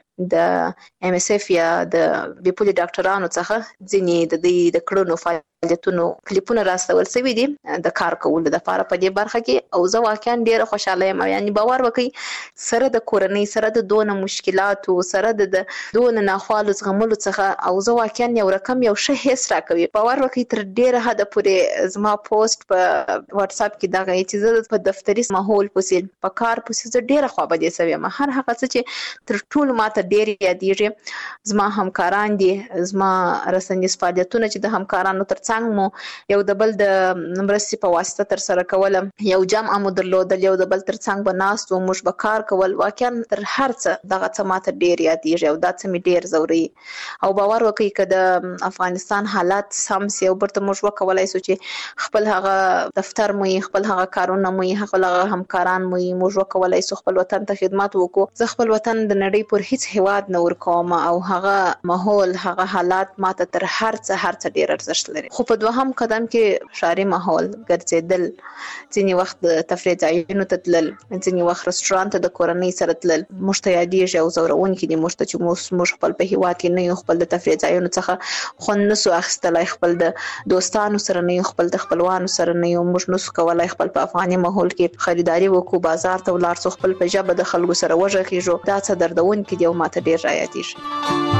د ام اس اف یا د بیپولي ډاکټرانو څخه ځینې د دې د کړنو فعالیتونو کلیپونه راستول شوي دي د کار کولو لپاره په دې برخه کې او زه واقعا ډیره خوشاله یم یعنی باور وکړئ سره د کورنۍ سره د دونه مشکلاتو سره د دونه ناخوالو زغملو څخه او زه واقعا یو رقم یو شه هیڅ راکوي باور وکړئ تر ډیره حد پورې زما پوسټ په واتس اپ کې دغه چې زه په دفتري ماحول پسې په کار پسې زه ډیره خوابدې سوې یم هر هغه څه چې تر ټولو ماته ډېر یادېږي زما همکاران دي زما رسنیز فعالیتونه چې د همکارانو ترڅنګ مو یو د بل د مرستې په واسطه تر سره کولم یو جمع مو درلودل یو د بل ترڅنګ به ناست و موږ به کار کول واقعا تر هر څه دغه څه ماته ډېر یادېږي او دا څه مې ډېر ځوري او باور وکړئ که د افغانستان حالات سم سي او برته موږ وکولای شو چې خپل هغه دفتر مو خپل هغه کارونه مو خپل هغه همکاران مو موږ وکولای شو خپل وطن ته خدمت وکړو زه خپل وطن د نړۍ پر هیڅ هیواد نه ورکوم او هغه ماحول هغه حالات ماته تر هر څه ډیر ارزښت لري خو په دوهم قدم کې ښاري ماحول ګرځېدل ځینې وخت د تفریح ځایونو ته تلل ځینې وخت رستورانت ته د کورنۍ سره تلل موږ ته یادېږي او ځورونکي دي موږ ته چې موږ خپل په هیواد کې نه یو خپل د تفریح ځایونو څخه خوند نسو اخیستلی خپل د دوستانو سره نه یو خپل د خپلوانو سره نه یو موږ نسو کولای خپل په افغاني ماحول کې خریداري وکړو بازار ته ولاړ سو خپل په ژبه د خلکو سره وغږیږو دا څه دردونکي دي او ماته ډېر رايادېږي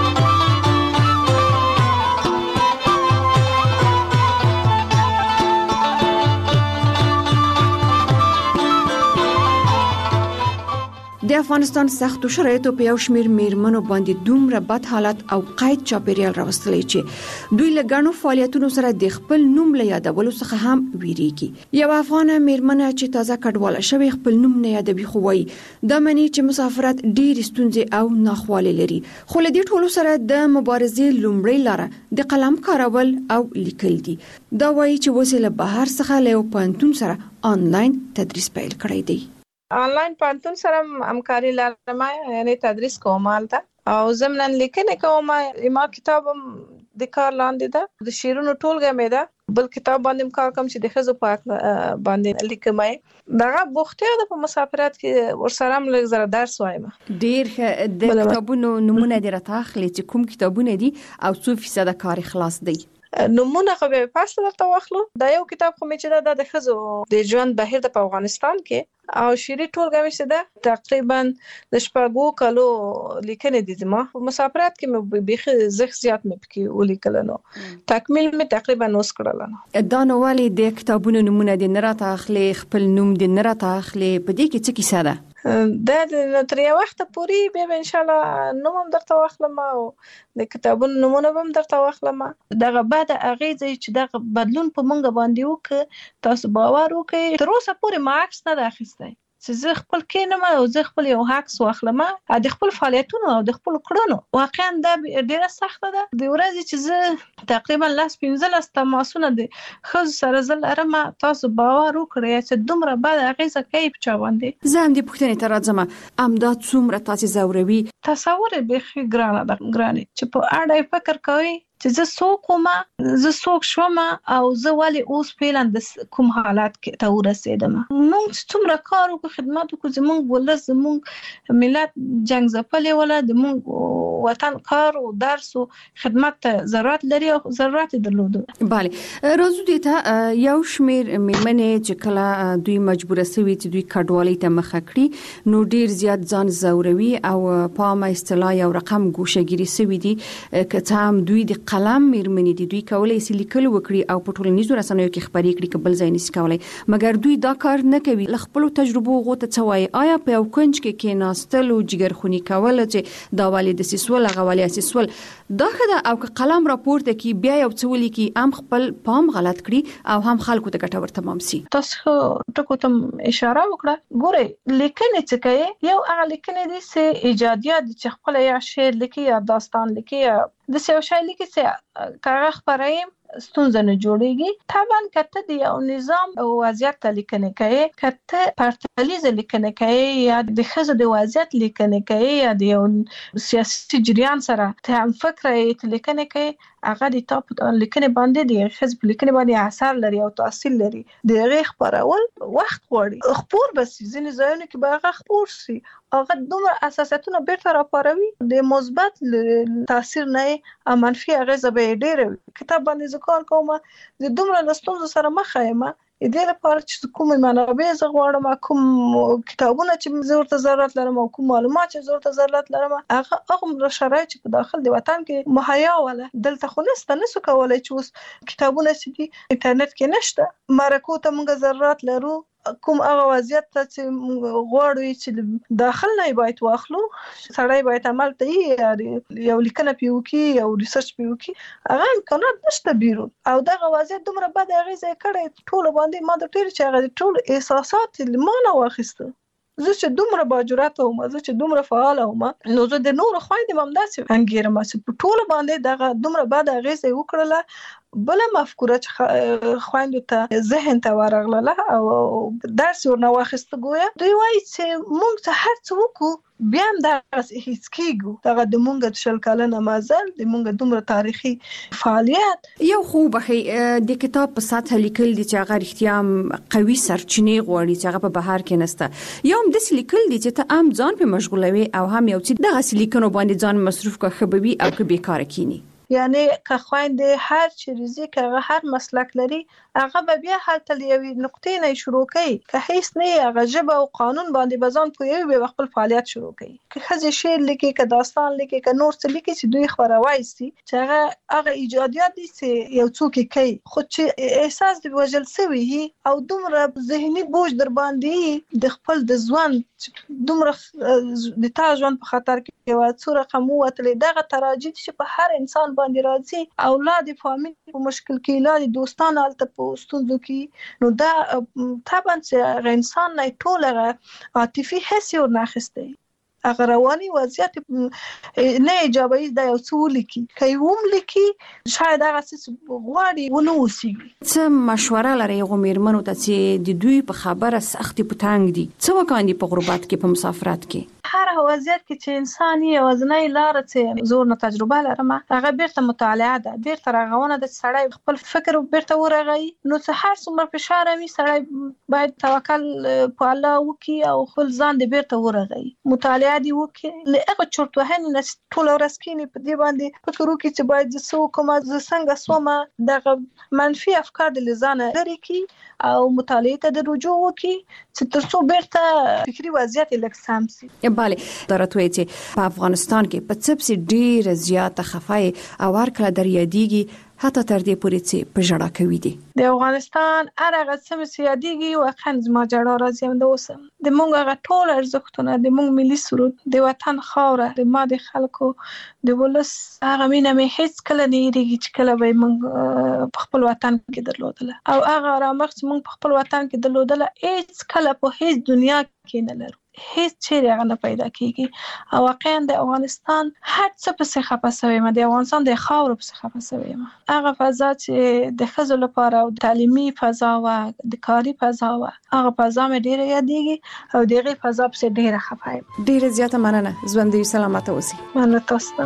د افغانستان سختو شرایطو په یو شمیر میرمنو باندې دومره بد حالت او قید چاپیریال راوستلی چې دوی له ګڼو فعالیتونو سره د خپل نوم له یادولو څخه هم ویریږي یو افغانه میرمنه چې تازه کډواله شوی خپل نوم نه یادوي خو وایي دا معنی چې مسافرت ډېر ستونزې او ناخوالې لري خو له دې ټولو سره د مبارزې لومړۍ لاره د قلم کارول او لیکل دي دا وایي چې اوس له بهر څخه له پوهنتون سره آنلاین تدریس پیل کړی دی آنلاین پوهنتون سره همکاري لرم یعنی تدریس کوم البته او ضمن لیکنه کوم ما کتاب د کار لاندې ده د شیرونو ټولګه مې ده بل کتاب باندې کار کوم چې د خزو پاک باندې لیکم دغه بوختیا د مسافرت کې ورسره هم لږ زره درس وایم ډیر د کتابونو نمونه دي راته اخلي چې کوم کتابونه دي او څو فیصد کار خلاص دی نمونه خو به پاس درته واخلو. دا یو کتاب خو مې چې دا د خزو د ژوند بهیر د افغانستان کې او شيري ټولګه مې ده تقریبا د شپږو کالو لیکنې دي. زما مسافرت کې مې بيخي زخ زیات مې پکې ولیکل نو تکمیل مې تقریبا نوس کړل نو. دا نو والی د کتابونو نمونه د نراته اخلي خپل نوم د نراته اخلي په دې کې څه کیسه ده؟ دا تر یو وخت پورې به ان شاء الله نوم هم درته واخلم او د کتابونو نمونه هم درته واخلم. دغه بعد اغیزه چې دغه بدلون په مونږ باندې وک تاسو باور وکړئ تر اوسه پورې ما عکس نه اخیستی چې زه خپل کینم او زه خپل یو عکس واخلم د خپل فعالیتونو او د خپل کړنو. واقعا دا ډیره سخته ده. د ورځې چې زه تقریبا 15 تماسونه د خز سره زلرم تاسو باور وکړئ چې دومره بعد اغیزه کوي په چا باندې. زه هم د پوښتنې ته راځم ام دا څومره تاسو زوروي تصور به ګرانه ده ګرانه چې په اړه فکر کوي چې زه څوک وم زه څوک شوم او زه ولې اوس فعلا د کوم حالات کې ته ورسېدم. موږ څومره کار وکړو خدمت وکړو زموږ ولس زموږ ملت جنگ ځپلې ولا د موږ وطن کار او درس او خدمت ته ضرورت لري او ضرورت درلوده. bale روزو دي ته یو شمیر میمنې چې کله دوی مجبور سوي چې دوی کډوالۍ ته مخه کړی نو ډیر زیات ځان زوروي او پامه اصطلاح یو رقم ګوشهګيري سوي دي که هم دوی د قلم میرمنې دي دوی کولای شي لیکل وکړي او په ټولنیزو رسنیو کې خبرې کړي کبل ځای نشي کولای مګر دوی دا کار نه کوي. خپل تجربه غوته څوای آیا په یو کنج کې ناستل او جګرخونی کول چې دا والد سیسول غوالي سیسول دا خدای او قلم راپورته کی بیا یو څولي کی ام خپل پام غلط کړي او هم خلکو ته ګټور تمام سي. تاسو ټکو ته اشاره وکړه ګوره لیکنې چې کوي یو هغه لیکنې دي چې ایجادیات چې خپل یا شعر لیکي یا داستان لیکي یا د سیو شای لیکي چې کاغذ خبرې ستونزه نه جوړيږي. طبعا کته دی یو نظام او وضعیت لیکنې کوي کته پرتلیز لیکنې کوي یا د خزه د وضعیت لیکنې کوي یا د یو سیاسي جریان سره ته هم فکر لیکنې کوي هغه د تاپ لیکنې باندې د خزه لیکنې باندې اثر لري او تاثیر لري. د غي خبرول وخت غواړي خبر بس ځینې ځایونه کې به هغه خبر سي هغه دومره اساساتونه بیرته راپاروي د مثبت تاثیر نه او منفي اغیزه به ډیره کتاب باندې ذکر کوم د دومره لستونزو سره مخ یم دې لپاره چې کوم منابع زه غواړم کوم کتابونه چې ضرورت ضرورت لرم او کوم معلومات چې ضرورت ضرورت لرم هغه شرایط چې په داخل د وطن کې مهیا ولا دلته خو نسو کولای چې اوس کتابونه چې انټرنیټ کې نشته مرکو ته موږ ضرورت لرو کوم هغه وضعیت چې غواړو چې داخل نه باید واخلو سړی باید عمل ته یو لیکنه پیوکي یو ریسرچ پیوکي هغه امکانات نشته بیرون او دغه وضعیت دومره بد اغیزه کړي ټول باندې ما د ټول چې هغه ټول احساسات لمانه واخیسته. زه چې دومره باجرات او زه چې دومره فعال او نو زه د نور خويندې ممداسه انګیرم چې ټول باندې دغه دومره بد اغیزه وکړله بل مفکوره چې خويندو ته ذهن ته ورغله او درس ورنه واخیسته ګویا دوی وایي چې موږ ته هر څه وکړو بیا هم درس هیڅ کیږو دغه د مونږ شل کلنه مازال د مونږ دومره تاریخي فعالیت یو خو به د کتاب په سطح لیکل دي چې هغه اړتیا قوي سرچینې غواړي چې هغه په بهر کې نسته یو هم د لیکل دي چې ته هم ځان په مشغولوي او هم یو چې دغه لیکنو باندې ځان مصروف کا خبوي او که بیکاره کینی یعنی که خويندې هر چیزي که هر مسلک لري هغه به بیا هلته یوې نقطې نه شروع کوي که هیڅ نه هغه ژبه او قانون باندې بزان کوي به خپل فعالیت شروع کوي که خزه شعر لیکي که داستان لیکي که نور څه لیکي چې دوی خبروي سي چې هغه ایجادیات دي چې یو څوک کوي خو چې احساس د وجل سوي او دومره ذهني بوج در باندې د خپل د ځوان دومره د تا ژوند په خطر کې یو څو رقم وتلې دغه تراجید چې په هر انسان باندې راځي اولاد فامیل په مشکل کې اولاد دوستان الته ستونزو کې نو دا طبعا چې انسان نه ټول عاطفي حس یو ناخسته هغه رواني وضعیت نه ایجابي دا یو څه لیکي کوم لیکي شاید هغه څه غواړي ونه وسی څه مشوره لري غومیرمنو ته چې د دوی په خبره سختي پټنګ دي څه وکاندي په غربت کې په مسافرت کې هر وضعیت کې چې انسان یې وزنۍ لار چې زور نه تجربه لرم هغه بیرته مطالعه ده بیرته رغونه د سړی خپل فکر بیرته ورغی نو څه هر څومره فشار وي سړی باید توکل په الله وکړي او خپل ځان دې بیرته ورغی مطالعه دې وکړي لهغه چورت وهنې نه ټول ورځ کېنی په دې باندې فکر وکړي چې باید زه کومه ز څنګه سومه دغه منفي افکار د لزانه لري کی او مطالعه ته د رجوع وکړي چې ترڅو بیرته فکری وضعیت لږ سم شي. بله درته چې په افغانستان کې په څپسي ډیر زیاته خفای او ورکړه در یادېږي حتی تر دې پورې چې په جړه کوي دي د افغانستان هغه څه سیاديږي واقعا زما جړه راځي هم د اوسم د مونږ هغه ټول ارزښتونه د مونږ ملي سرود د وطن خاوره د ماده خلکو د ولس هغه مینه مې هیڅ کله نه یریږي چې کله به مونږ په خپل وطن کې درلودل او هغه رامخ چې مونږ په خپل وطن کې درلودل هیڅ کله په هیڅ دنیا کې نه لرو هیڅ چیرې هغه نه پیدا کیږي او واقعا د افغانستان هر څه په څه خپسوي ما د افغانستان د خاور په څه خپسوي ما هغه فضا چې د خزو لپاره او تعلیمي فضا او د کاري فضا او هغه فضا مې ډیره یادېږي او دغه فضا په ډیره خفایم ډیره زیاته مننه ژوند دې سلامت اوسئ مننه تاسو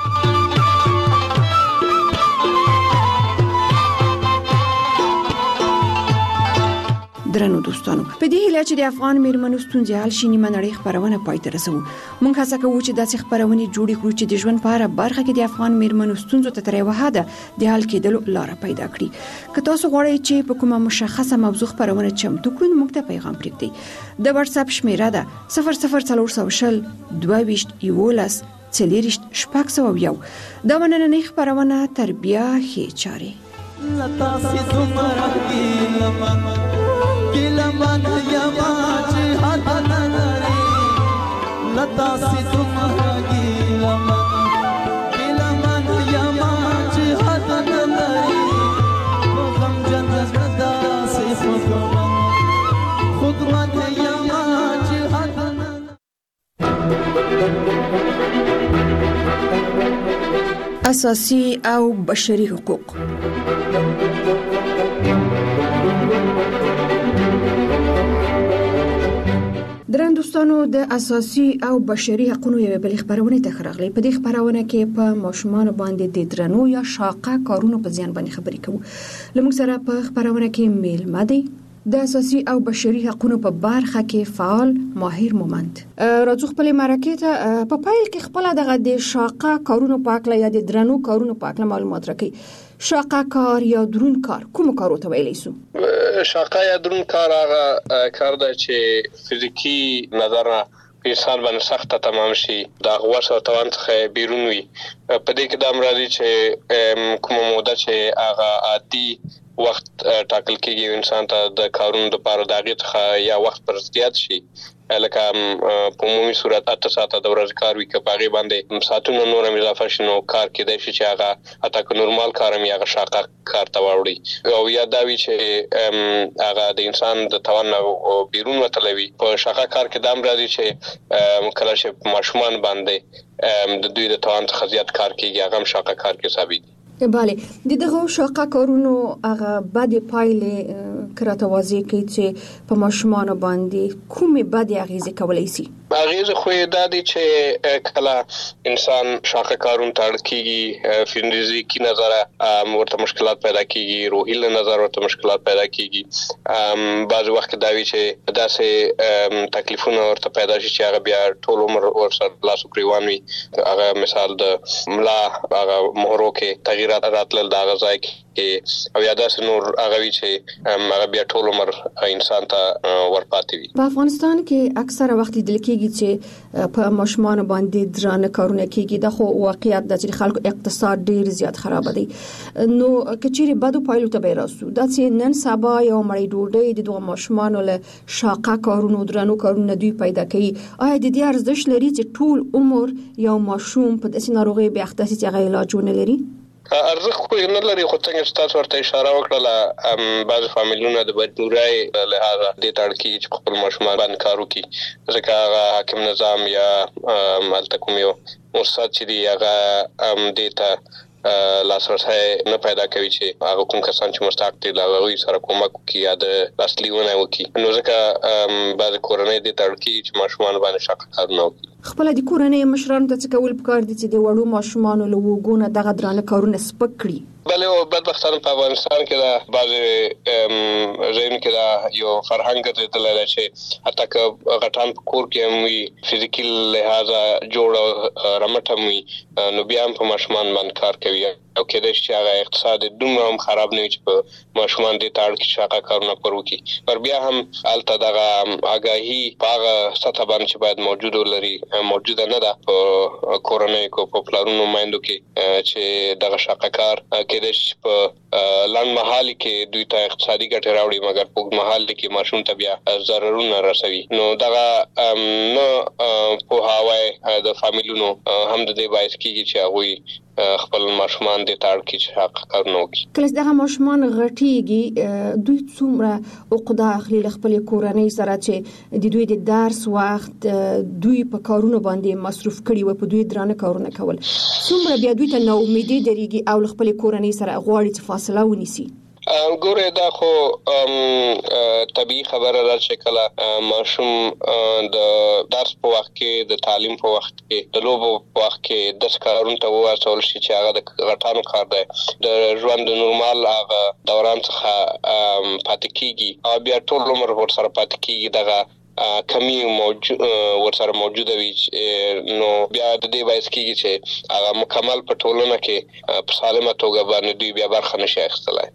درنو دوستانو په دې هیله چې د افغان میرمنو ستونزې حل شي نیمه نړۍ خبرونه پای ته رسوو موږ هڅه کوو چې داسې خبرونه جوړې کړو چې د ژوند په اړه برخه کې د افغان میرمنو ستونزو ته تر یوه حده د حل کېدلو لاره پیدا کړي که تاسو غواړئ چې په کومه مشخصه موضوع خبرونه چمتو کړئ موږ ته پیغام پرېږدئ د واتس اپ شمیره ده 00420 22 11 40 شپږ دا نننۍ خبرونه تربیه ښې چارې لتا سي زمرا ګلمن یما چې حد نلري لتا سي زمرا ګلمن یما چې حد نلري خو غم جنت دا سي خودمن یما چې حد اساسي او بشري حقوق درن دوستانو د اساسي او بشري حقوقو یو بل خبرونه ته راغلي په دې خبرونه کې په ماشومان باندې د درنو یا شاقه کارونو په ځان باندې خبرې کوو لمږ سره په خبرونه کې میل مدي د اساسي او بشري حقوقو په برخه کې فعال ماهر مومند راځو خپل مرکه ته په پایل کې خپل د شاقه کارونو په اړه یا د درنو کارونو په اړه معلومات راکړي شاقه کار یا درون کار کوم کارو ته ویلی سو شاقه یا درون کار هغه کار دی چې فزیکی نظر په انسان باندې سخت تمام شي دا غوښ او توان څخه بیرون وي په دې کې د امراضي چې کومه موده چې هغه عادي وخت ټاکل کېږي انسان ته د کارونو لپاره دغه څخه یا وخت پر زیات شي لکه په عمومي صورت 8 ساعته د ورځې کار وي که باغې باندې ساعتونو نور اضافه شي نو کار کېدای شي چې هغه اته که نورمال کارم یا شاقه کار ته وړي او یا دا وی چې هغه د انسان د توان بیرون وتلوي په شاقه کار کې د امراضي چې کله چې ماشومان باندې د دوی د توان څخه زیات کار کېږي هغه شاقه کار کې ثابت دي بله دغه شاقه کارونو هغه بد پایلې کراته واضح کوي چې په ماشومان باندې کومه بد اغیزه کولای شي اغیزه خو دا دي چې کله انسان شاقه کارون ته اړ کیږي فزیکی نظر ورته مشکلات پیدا کیږي روحي نظر ورته مشکلات پیدا کیږي بعض وخت دا وی چې داسې تکلیفونه ورته پیدا شي چې هغه بیا ټول عمر ورسره لاس پریوان وي هغه مثال د ملا هغه مهرو کې تغییر راتلل دا غځای کې او یاد اسه نور هغه وی چې هغه بیا ټول عمر انسان ته ورپاتې وي په افغانستان کې اکثره وخت د لیکيږي چې په ماشومان باندې درانه کارونه کیږي د خو واقعیت د خلکو اقتصاد ډیر زیات خراب دی نو کچېری بدو پایلو ته بیراسو د چې نن سبا یو مړی ډوډۍ د دوه ماشومان له شاقه کارونو درانو کارونه دوی پیدا کوي آیا د دې ارزښت لري چې ټول عمر یو ماشوم په داسې ناروغي به اخته سي چې علاجونه لري ارزښت خو نه لري خو څنګه چې تاسو ورته اشاره وکړه بعض فامیلونه د مجبورۍ له هغه د تړکی چې خپل ماشومان باندې کار وکړي ځکه هغه حاکم نظام یا مالته کوم یو مؤسسات چې دی هغه دیتا لاسرسي نه پیدا کوي چې هغه کوم کسان چې مستحق دي هغه سره کومک کوي یا د اصلي ونه وکړي نو ځکه بعض کورنۍ د تړکی چې ماشومان باندې شاقه کار نه وکړي خپل د کورنۍ مشرانو ته څه کول پکار دي چې د وړو ماشومانو له وګونه دغه درانه کارونه سپک کړي؟ بله او بدبختانه په افغانستان کې دا بعضې ځایونو کې دا یو فرهنګ ګرځېدلی دی چې حتی که غټان په کور کې هم وي فزیکي لحاظه جوړ او رمټ هم وي نو بیا هم په ماشومان باندې کار کوي او کېدای شي چې هغه اقتصاد دومره هم خراب نه وي چې په ماشومان دې ته اړ کړي چې هغه کارونه پر وکړي پر بیا هم هلته دغه آګاهي په هغه سطحه باندې چې باید موجود ولري موجوده نه ده په کورنیو کې په پلارونو میندو کې چې دغه شاقه کار کېدای شي په لنډ مهال کې دوی ته اقتصادي ګټه راوړي مګر په اوږد مهال کې ماشوم ته بیا ضررونه رسوي نو دغه نه پوهاوی د فامیلونو هم د دې باعث کېږي چې هغوی خپل ماشومان د تاړ کې چې حق کارونه وکړي. کله دغه ماشومان غټيږي دوی څومره عقده اخلي له خپل کورنۍ سره چې د دوی د درس وخت دوی په کارونو باندې مصروف کړي و په دوی درانه کارونه کول څومره بیا دوی ته نو امیدي درېږي او خپل کورنۍ سره غواړي چې فاصله ونیسي؟ ګوره دا خو طبيعي خبره ده چې کله ماشوم د درس په وخت کې د تعلیم په وخت کې د لوبو په وخت کې د کارونو ته واسول شي چې هغه د غټانو کار دی د ژوند نورمال هغه دوران څخه پاتې کیږي او بیا ټول عمر ورسره پاتې کیږي دغه کمی ورسره موجوده وي نو بیا د دې باعث کیږي چې هغه مکمل په ټولنه کې په سالمه توګه باندې دوی بیا برخه نشي اخیستلای.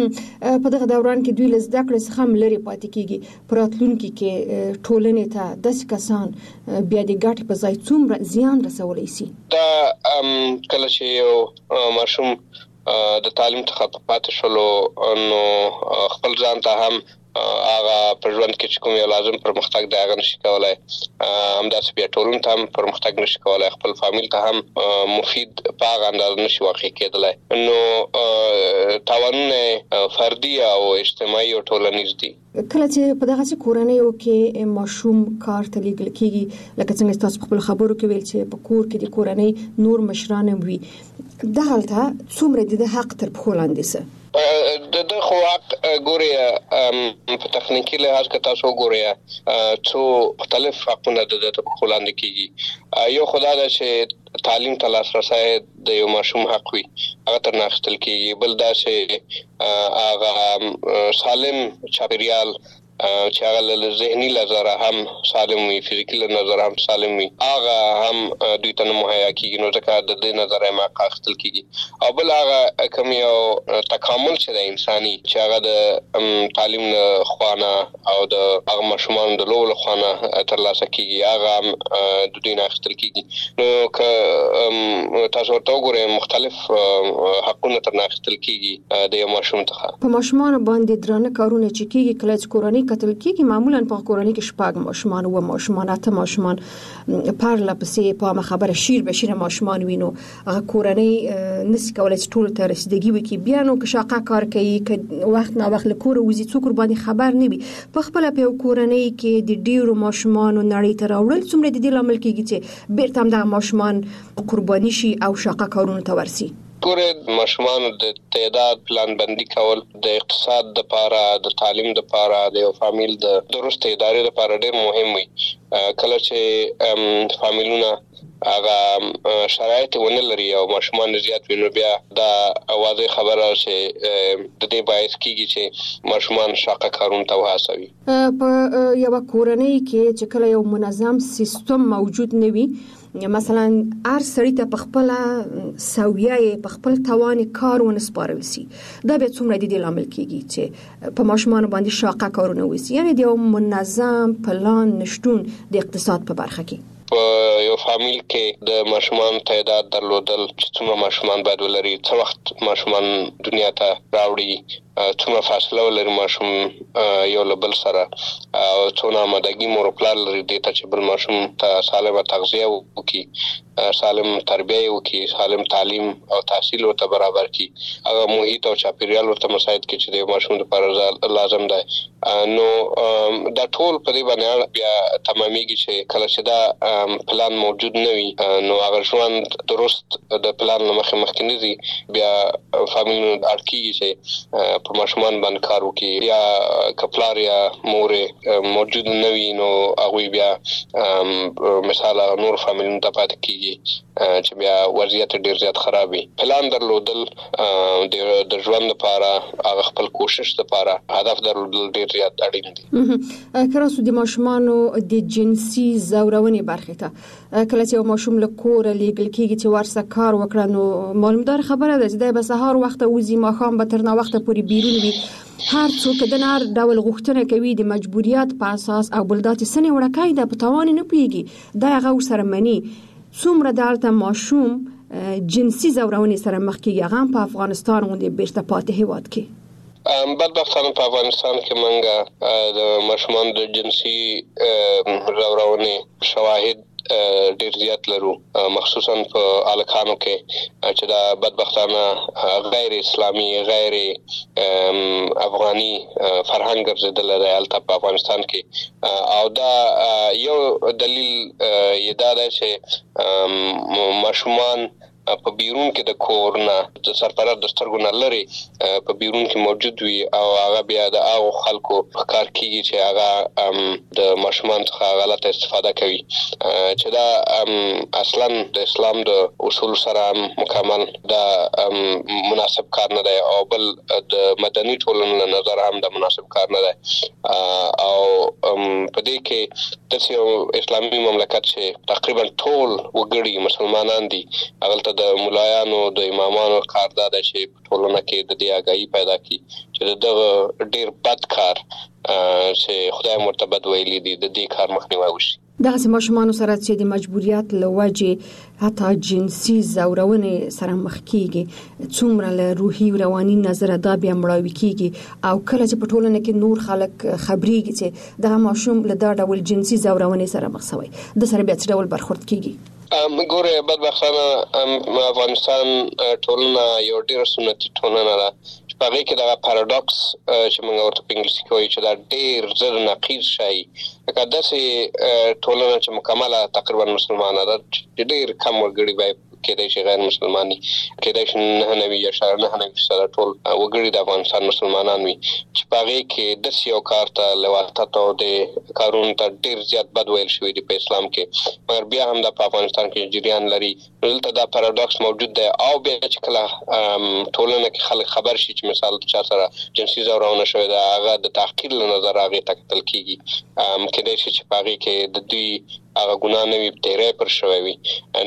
په دغه دوران کې دوی له زده کړې څخه هم لري پاتې کیږي په راتلونکي کې ټولنې ته داسې کسان بیا د ګټې په ځای څومره زیان رسولی شي؟ دا کله چې یو ماشوم د تعلیم څخه پاتې شولو نو خپل ځان ته هم هغه په ژوند کې چې کوم یو لازم پرمختګ دی هغه نشي کولای همداسې بیا ټولنې ته هم پرمختګ نشي کولای خپل فامیل ته هم مفید په هغه اندازه نشي واقع کېدلی نو تاوانونه فردي او اجتماعي او ټولنیز دي. کله چې په دغه کورنیو کې ماشوم کار ته لیږل کېږي لکه څنګه تاسو په خپل خبرو کې ویل چې په کور کې د کورنۍ نور مشران وي دغلته څومره د حق تر پښو لاندې څه د خو حق ګوریا په تخنیکی لحاظ کې تاسو ګوریا څو مختلف حقونه د پښو لاندې کیږي یو خدای دا چې تعلیم ته لاسرسی د یو ماشوم حق وي هغه تر نه اخیستل کیږي بل دا چې هغه سالم چاپیریال چې هغه له ذهني نظر هم سالم وي فزیکي نظر هم سالم وي هغه هم دوی ته مهیا کیږي نو ځکه د دې نظر ما اخیستل کیږي او بل هغه کوم یو تکامل چې د انساني چې هغه د تعلیم خوانه او د هغه ماشومان د لول خوانه تر لاسه کیږي هغه هم د دوی نه اخیستل کیږي نو که تاسو ورته وګورئ مختلف حقونه تر نه اخیستل کیږي د یو ماشوم څخه په ماشومان باندې درانه کارونه چې کیږي کله چې کورنۍ کتل کیږي معمولا په کورنۍ کې شپږ ماشومان او ماشومان اته ماشومان پرله پسې په خبره شیر به شیر ماشومان وینو هغه کورنۍ نس کولای چې ټول ته رسیدګي وکي بیا نو که شاقه کار کوي که وخت نه وخت له کور وزي څوک باندې خبر نه وي په خپل په کورنۍ کې د ډیرو ماشومان نړۍ ته راوړل څومره د دې لامل کیږي چې بیرته هم د ماشومان قرباني شي او شاقه کارونه ته ورسي. ګوره ماشومان د تعداد پلان بندي کول د اقتصاد د لپاره د تعلیم د لپاره د یو فامیل د درست ادارې لپاره ډېر مهم وي کله چې فامیلونه هغه شرایط ونه لري او ماشومان زیات ویني بیا دا واضح خبره چې د دې باعث کیږي چې ماشومان شاقه کارونه ته وهڅوي. په یو کورنۍ کې چې کله یو منظم سیستم موجود نه وي مثلا هر سړی ته په خپل سویه په خپل توان کار ونسپارل سي دا به څومره د دې لامل کیږي چې په ماشومان باندې شاقه کارونه وسی یعنی د منظم پلان نشټون د اقتصاد په برخه کې په یو فامیل کې د ماشومان تعداد درلودل چې څومره ماشومان باید ولري څو وخت ماشومان دنیا ته راوړي څومره فاصله ولري ماشوم یو له بل سره او څونه آمادګي مور پلان لري د ته چې بل ماشوم ته سالمه تغذیه وکړي سالم تربیه وکړي سالم تعلیم او تحصیل ورته برابر کړي هغه محیط او چاپیریال ورته مساعد کړي چې د ماشوم لپاره لازم دی نو دا ټول په دې باندې بیا تمامېږي چې کله چې دا پلان موجود نه وي نو هغه ژوند درست د پلان مخکې نه دي بیا فامیل اړ کیږي چې په ماشومان باندې کار وکړي یا کپلار یا مور موجود نه وي نو هغه بیا مثال نور فامیلونو ته پاتې کیږي چې بیا وضعیت ډیر زیات خراب وي. پلان درلودل د ژوند لپاره هغه خپل کوشش لپاره هدف درلودل ډیر زیات اړین دي. کراسو د ماشومانو د جنسي زورونې برخه ته کله چې ماشوم له کور لیږل کیږي چې ورسره کار وکړي نو معلومدار خبره ده چې د سهار وخت وزي ماخام به تر نه وخت پورې بیرون وي. هر څوک د نار ډول غوښتنه کوي د مجبوریت په اساس او بلدات سنې وړکای د پتاوان نه پیږي دا هغه سره منی څومره دالته ماشوم جنسي زورونې سره مخ کیږي هغه په افغانستان غونډه بیرته پاتې هیواد کې. بدبختانه په افغانستان کې منګه د ماشومان د جنسي زورونې شواهد ډیر زیات لرو مخصوصا په الکانو کې چې دا بدبختانه غیر اسلامي غیر افغاني فرهنګ ګرځیدل دی البته په افغانستان کې او دا یو دلیل یې دا دی چې ماشومان په بیرون کې د کورنا د سرپرست د سترګو نه لري په بیرون کې موجود وي او هغه بیا د هغه خلکو کار کوي چې هغه د ماشومان څخه غلطه استفاده کوي چې دا اصلا د اسلام د اصول سره مکمل دا مناسب کار نه دی او بل د مدني ټولنې له نظر هم د مناسب کار نه دی او په دې کې د اسلامي مملکت چې تقریبا ټول وګړي مسلمانان دي هغه د مولایانو د امامانو کار دا ده چې په ټولنه کې د دې آگاهی پیدا کړي چې دغه ډیر بد کار چې خدای مرتبط ویلي دي د دې کار مخنیوي وشي. دغه ماشومان سره چې د مجبوریت لوجه حتی جنسي زورونې سره مخ کیږي څومره له روحي او رواني نظر دا بیا مړاوي کیږي او کله چې په ټولنه کې نور خلک خبريږي چې دغه ماشوم له دا ډول جنسي زورونې سره مخ شوی د سره بیا څه ډول برخورد کیږي. ګوره بدبختانه افغانستان ټولنه یو ډیر سنتي ټولنه ده چې په هغه کې دا پاراډوکس چې موږ ورته په انګلیسي کې وایي چې دا ډیر زر نقیض شي لکه داسې ټولنه چې مکمله تقریبا مسلمانه ده چې ډیر کم وګړي به کېدای شي غیر مسلماني کېدای شي نه نوي یا شاید نه نوي سره ټول وګړي د افغانستان مسلمانان وي چې په هغه کې د سیو کار ته لواتته او د کارون ته ډیر زیات بد ویل شوی دی په اسلام کې مګر بیا هم د افغانستان کې جریان لري دلته دا پاراډوکس موجود دی او بیا چې کله ټولنه کې خلک خبر شي چې مثال چا سره جنسي زورونه شوی دی هغه د تحقیر له نظر هغه تکتل کیږي کېدای شي چې په هغه کې د دوی هغه ګناه نه وي تیرې پر شوی وي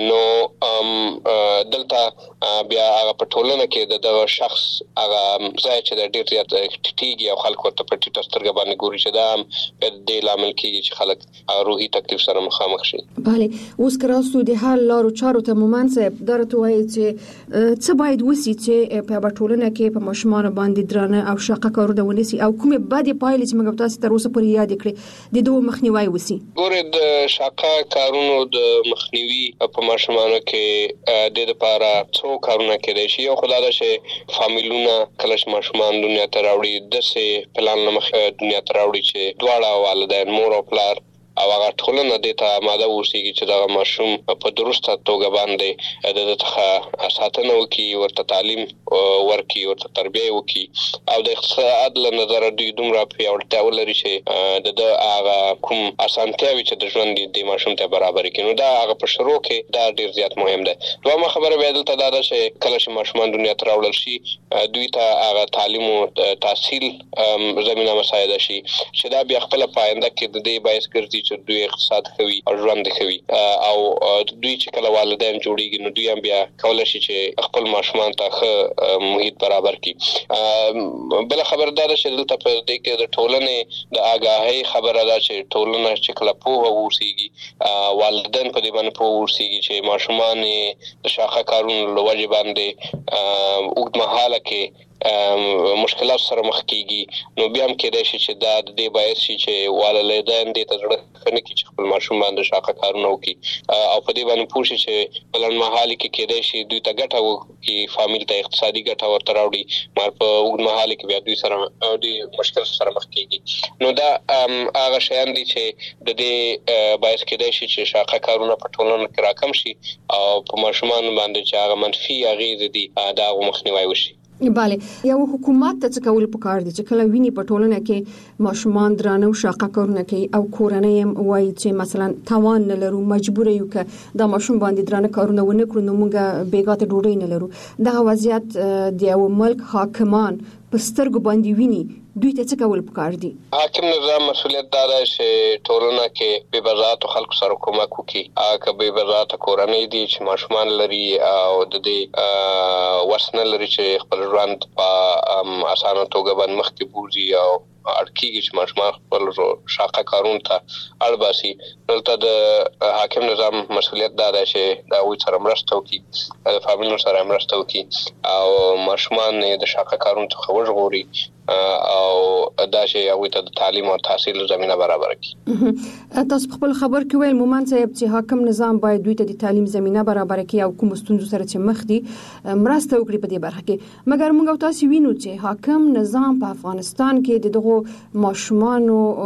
نو دلته بیا هغه په ټولنه کې د شخص هغه ځای چې د ډیر زیات ټیټیږي او خلک ورته په ټیټه سترګه باندې ګوري چې دا د دې لامل کیږي چې خلک روحي تکلیف سره مخامخ شي. بله اوس کراسو د حل لارو چارو ته مومن صاحب درته وایي چې څه باید وسی چې په ټولنه کې په ماشومان باندې درانه او شاقه کارونه ونیسي او کومه بدی پایلې چې موږ تاسو تر اوسه پورې یاد کړې د دوه مخنیوي وسی. ګوره د شاقه کارونو د مخنیوي په ماشومانو کې د لپاره څو کارونه کېدای شي یو خدای دا چې فامیلونه کله چې ماشومان دنیا ته راوړي د سه پلان لمخه دنیا ته راوړي چې دواړه والدین مور او پلار او هغه ټولنه د ته آماده اوسېږي چې دا ماشوم په درسته توګه باندې د دغه ساتنه وکي ورته تعلیم ورکي ورته تربیه وکي او د اقتصاد له نظر دوی دومره پیاوړتیا ولري چې د هغه کوم اسانتیاوي چې د ژوند د ماشوم ته برابر کړي نو دا هغه په شروع کې دا ډیر زیات مهم ده. دومره خبره به دلته دا ده چې کله چې ماشومان دنیا ته راوړل شي دوی ته هغه تعلیم او تحصیل زمينه مساعده شي چې دا بیا خپل پاینده کې د دې باعث ګرځي چې دوی اقتصاد کوي او ژوند کوي او دوی چې کله والدین جوړیږي نو دوی هم بیا کولای شي چې خپل ماشومان ته ښه محیط برابر کړي. بل خبر دا ده چې دلته په دې کې د ټولنې د آگاهی خبره ده چې ټولنه چې کله پوهه ووسیږي والدین په دې باندې پوه ووسیږي چې ماشومان د شاخه کارونو لوجه باندې اوږد مهاله کې مشکلات سره مخ کیږي نو بیا هم کېدای شي چې دا د دې باعث شي چې والدین دې ته ځړ خنه کې چې خپل ماشوم باندې شاخه کارونه وکړي او په دې باندې پوښي چې بلن محل کې کېدای شي دوی ته ګټه وکړي فامیل ته اقتصادي ګټه ورته راوړي مار په وګړي محل کې بیا دوی سره دوی مشکل سره مخ کیږي نو دا هغه شیان دي چې د دې باعث کېدای شي چې شاخه کارونه په ټولنه کې راکم شي او په ماشومان باندې چې هغه منفي اغیز دي دا مخنیوي وشي. bale یو حکومت ته څه کول پکار دي چې کله ویني په ټولنه کې ماشومان درانه او شاقه کارونه کوي او کورنۍ وایي چې مثلا توان نه لرو مجبور یو ک د ماشوم باندې درانه کارونه ونه کړو نو موږ بیګاته ډوډۍ نه لرو دغه وضعیت د یو ملک حاکمان په سترګو باندې ویني دوی ته څه کول پکار دي حاکم نظام مسؤلیت دار چې ټولنه کې بې بزاعت خلکو سره کومک وکړي هغه بې بزاعت کورنۍ دي چې ماشومان لري او د دې وسنه لري چې خپل ژوند په اسانه توګه باندې مخکې بوزي او اړکیږي چې ماشومان خپل شاقه کارون ته اړباسي دلته د حاکم نظام مسؤلیت دا ده چې دا وي سره مرسته وکړي د فامیلونو سره مرسته وکړي او ماشومان د شاقه کارون څخه وژغوري او دا چې هغه ته د تعلیم او تحصیل زمينه برابر کړي تاسو خپل خبر کې ویل مومن صاحب چې حاکم نظام باید دوی ته د تعلیم زمينه برابر کړي او کوم ستونزو سره چې مخ دي مرسته وکړي په دې برخه کې مګر موږ تاسو وینو چې حاکم نظام په افغانستان کې دغه ماشومان او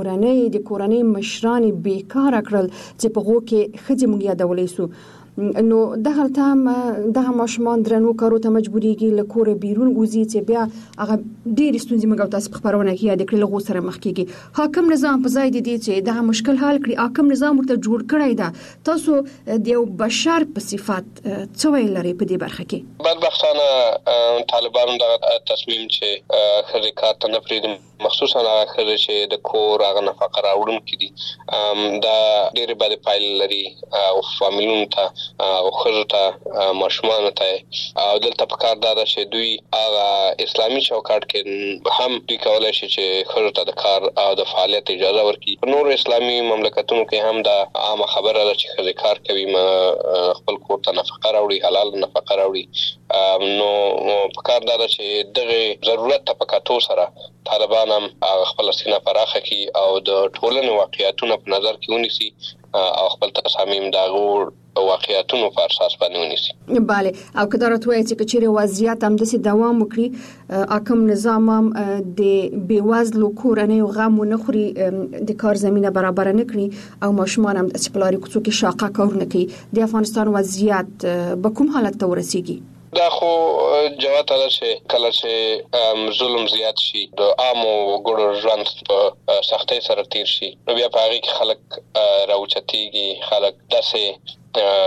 کورنۍ مشران بیکار کړل چې په غو کې خځې مونږ یادولې سو نو دغه تام دغه ماشومان درنو کارو ته مجبوريږي لکوره بیرون وزي چې بیا هغه ډېر ستونزې موږ تاسو په خبرونه کې یاد کړل غو سره مخ کېږي حاکم نظام په ځای دي چې دغه مشکل حل کړي حاکم نظام ورته جوړ کړی دا تاسو د یو بشر په صفات څه ویل لري په دې برخه کې بدبختانه طالبانو دغه تصمیم چې خځې کار ته نه پرېږدي مخصوصا هغه خځې چې د کور هغه نفقه راوړونکي دي دا ډېرې بدې پایلې لري او فامیلونو ته او خزو ته ماشومان ته او دلته په کار دا چې دوی هغه اسلامي چوکاټ کې هم دوی کولای شي چې خزو ته د کار او د فعالیت اجازه ورکړي په نور اسلامي مملکتونو کې هم دا عامه خبره ده چې خزې کار کوي خپل کور ته نفقه راوړي حلال نفقه راوړي نو په کار دا چې دغه ضرورت ته پکاتو سره طالبان هم خپل سینه پراخه کړي او د ټولنې واقعیتونو په نظر کې ونیسي او خپل تصامیم دا غوړ واقعیتونو په اساس باندې ونیسي bale او کله راځي چې کچېره وضعیت هم د دوام وکړي حاکم نظام هم د بیوازلو کورنۍ غم نه خوري د کار زمينه برابر نه کړي او ماشومان هم د سپلاري کوڅو کې شاقه کارونه کوي د افغانستان وضعیت به کوم حالت ته ورسیږي دا خو جواب ده چې کله چې ظلم زیات شي د عامو وګړو ژوند په سختۍ سره تیر شي نو بیا په هغه کې خلک راوچتيږي خلک داسې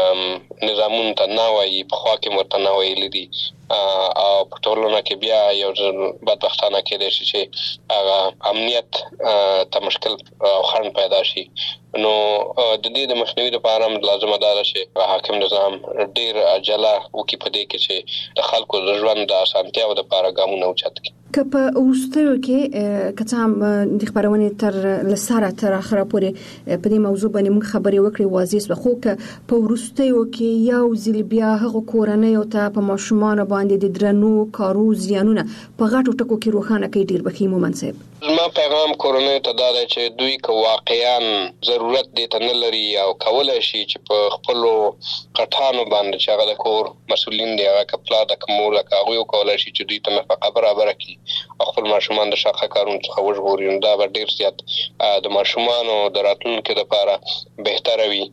نظامون ته نه وایي په خوا کې مرته نه ویلي دي او په ټولنه کې بیا یو بدبختانه کېدای شي چې هغه امنیت ته مشکل او خنډ پیدا شي نو د دې د مخنیوي لپاره لازمه ده چې حاکم نظام ډیر عجله وکړي په دې کې چې د خلکو د ژوند د اسانتیاو لپاره ګامونه اوچت کړي که په وروستیو کې که هم د خبرونې تر لسره تر اخره پورې په دې موضوع باندې موږ خبرې وکړې واضح خو که په وروستیو کې یو ځل بیا هغه کورنۍ او ته په ماشومان باندې د درنو کارو زیانونه په غټو ټکو کې روښانه کوي ډیر بخي مومن صاحب زما پیغام کورنۍ ته دا دی چې دوی که واقعاً ضرورت دې ته نه لري او کولای شي چې په خپل قټانو باندې چې هغه د کور مسولین دی هغه کپلا د کومول هغه کولای شي چې دوی ته نفقه برابر کړي خپل ماشومان د شاقه کارون څخه وژغوري دا به ډیر زیات د ماشومان او د راتلونکو لپاره بهتره وي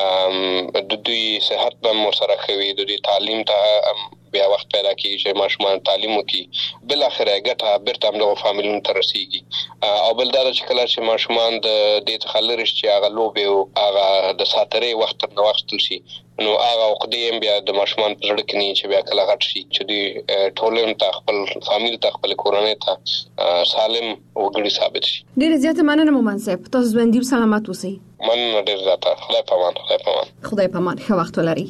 د دوی صحت به سره خوي د دوی تعلیم ته بیا وخت پیدا کیږي چې ماشومان تعلیم وکړي بل اخره ګټه بیرته هم د فامیلونو ته رسیږي او بل دا چې کله چې ماشومان د دې څخه لري چې هغه لوبي او هغه د ساترې وخت نه وخت شي نو هغه وقدیم بیا د ماشومان په ځړ کې نه چې بیا کله غټ شي چې دوی ټولنه ته خپل فامیل ته خپل کورنۍ ته سالم وګړي ثابت شي ډیر زیاته مننه مومن صاحب تاسو ژوندۍ سلامت اوسئ مننه ډیر زیاته خدای پامان خدای پامان ښه وخت ولرئ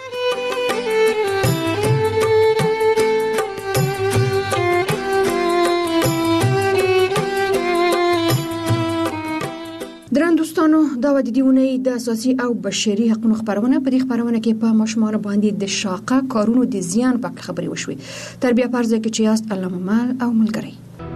درن دوستانو دا د دیونې د اساسي او بشري حقوقو خبرونه په دې خبرونه کې په ماشومان باندې د شاقه کارونو د زیان په خبري وشوي تربیه پرځه کې چې یاست الله مال او ملګری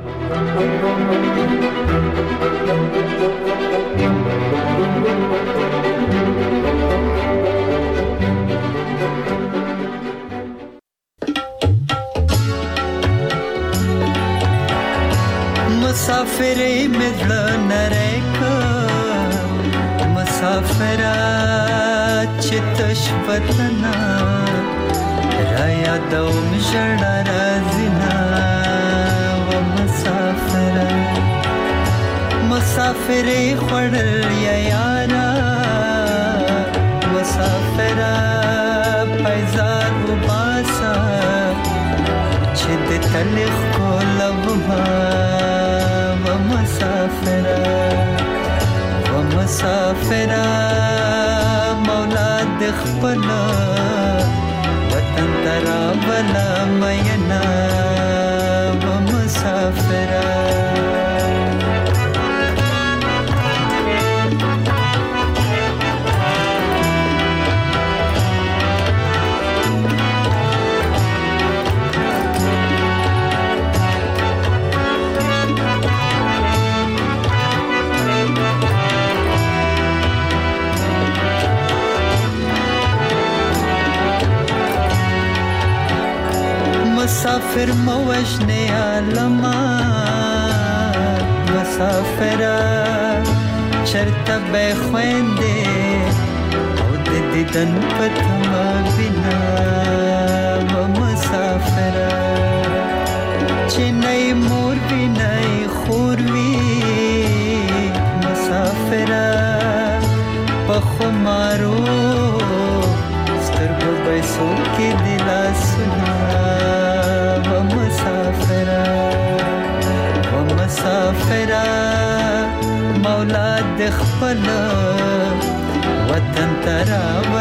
مسافرې مدل نریکا مسافرہ چتش پتنا رایا دوم جڑا رازی مسافر خړل یا یارا مسافر پایزار وباسا چې د تلخ کولو ما و مسافر مولا د خپل وطن ترا بلا مینا و مسافر مسافر موجنه عالما مسافر چرته به خويندې او د دیدن پتما بنا و مسافر چې نه مور بنا خور وی مسافر په خمارو سترګو به سو کې دلا سنا مسافر مولا د خپل وطن ترا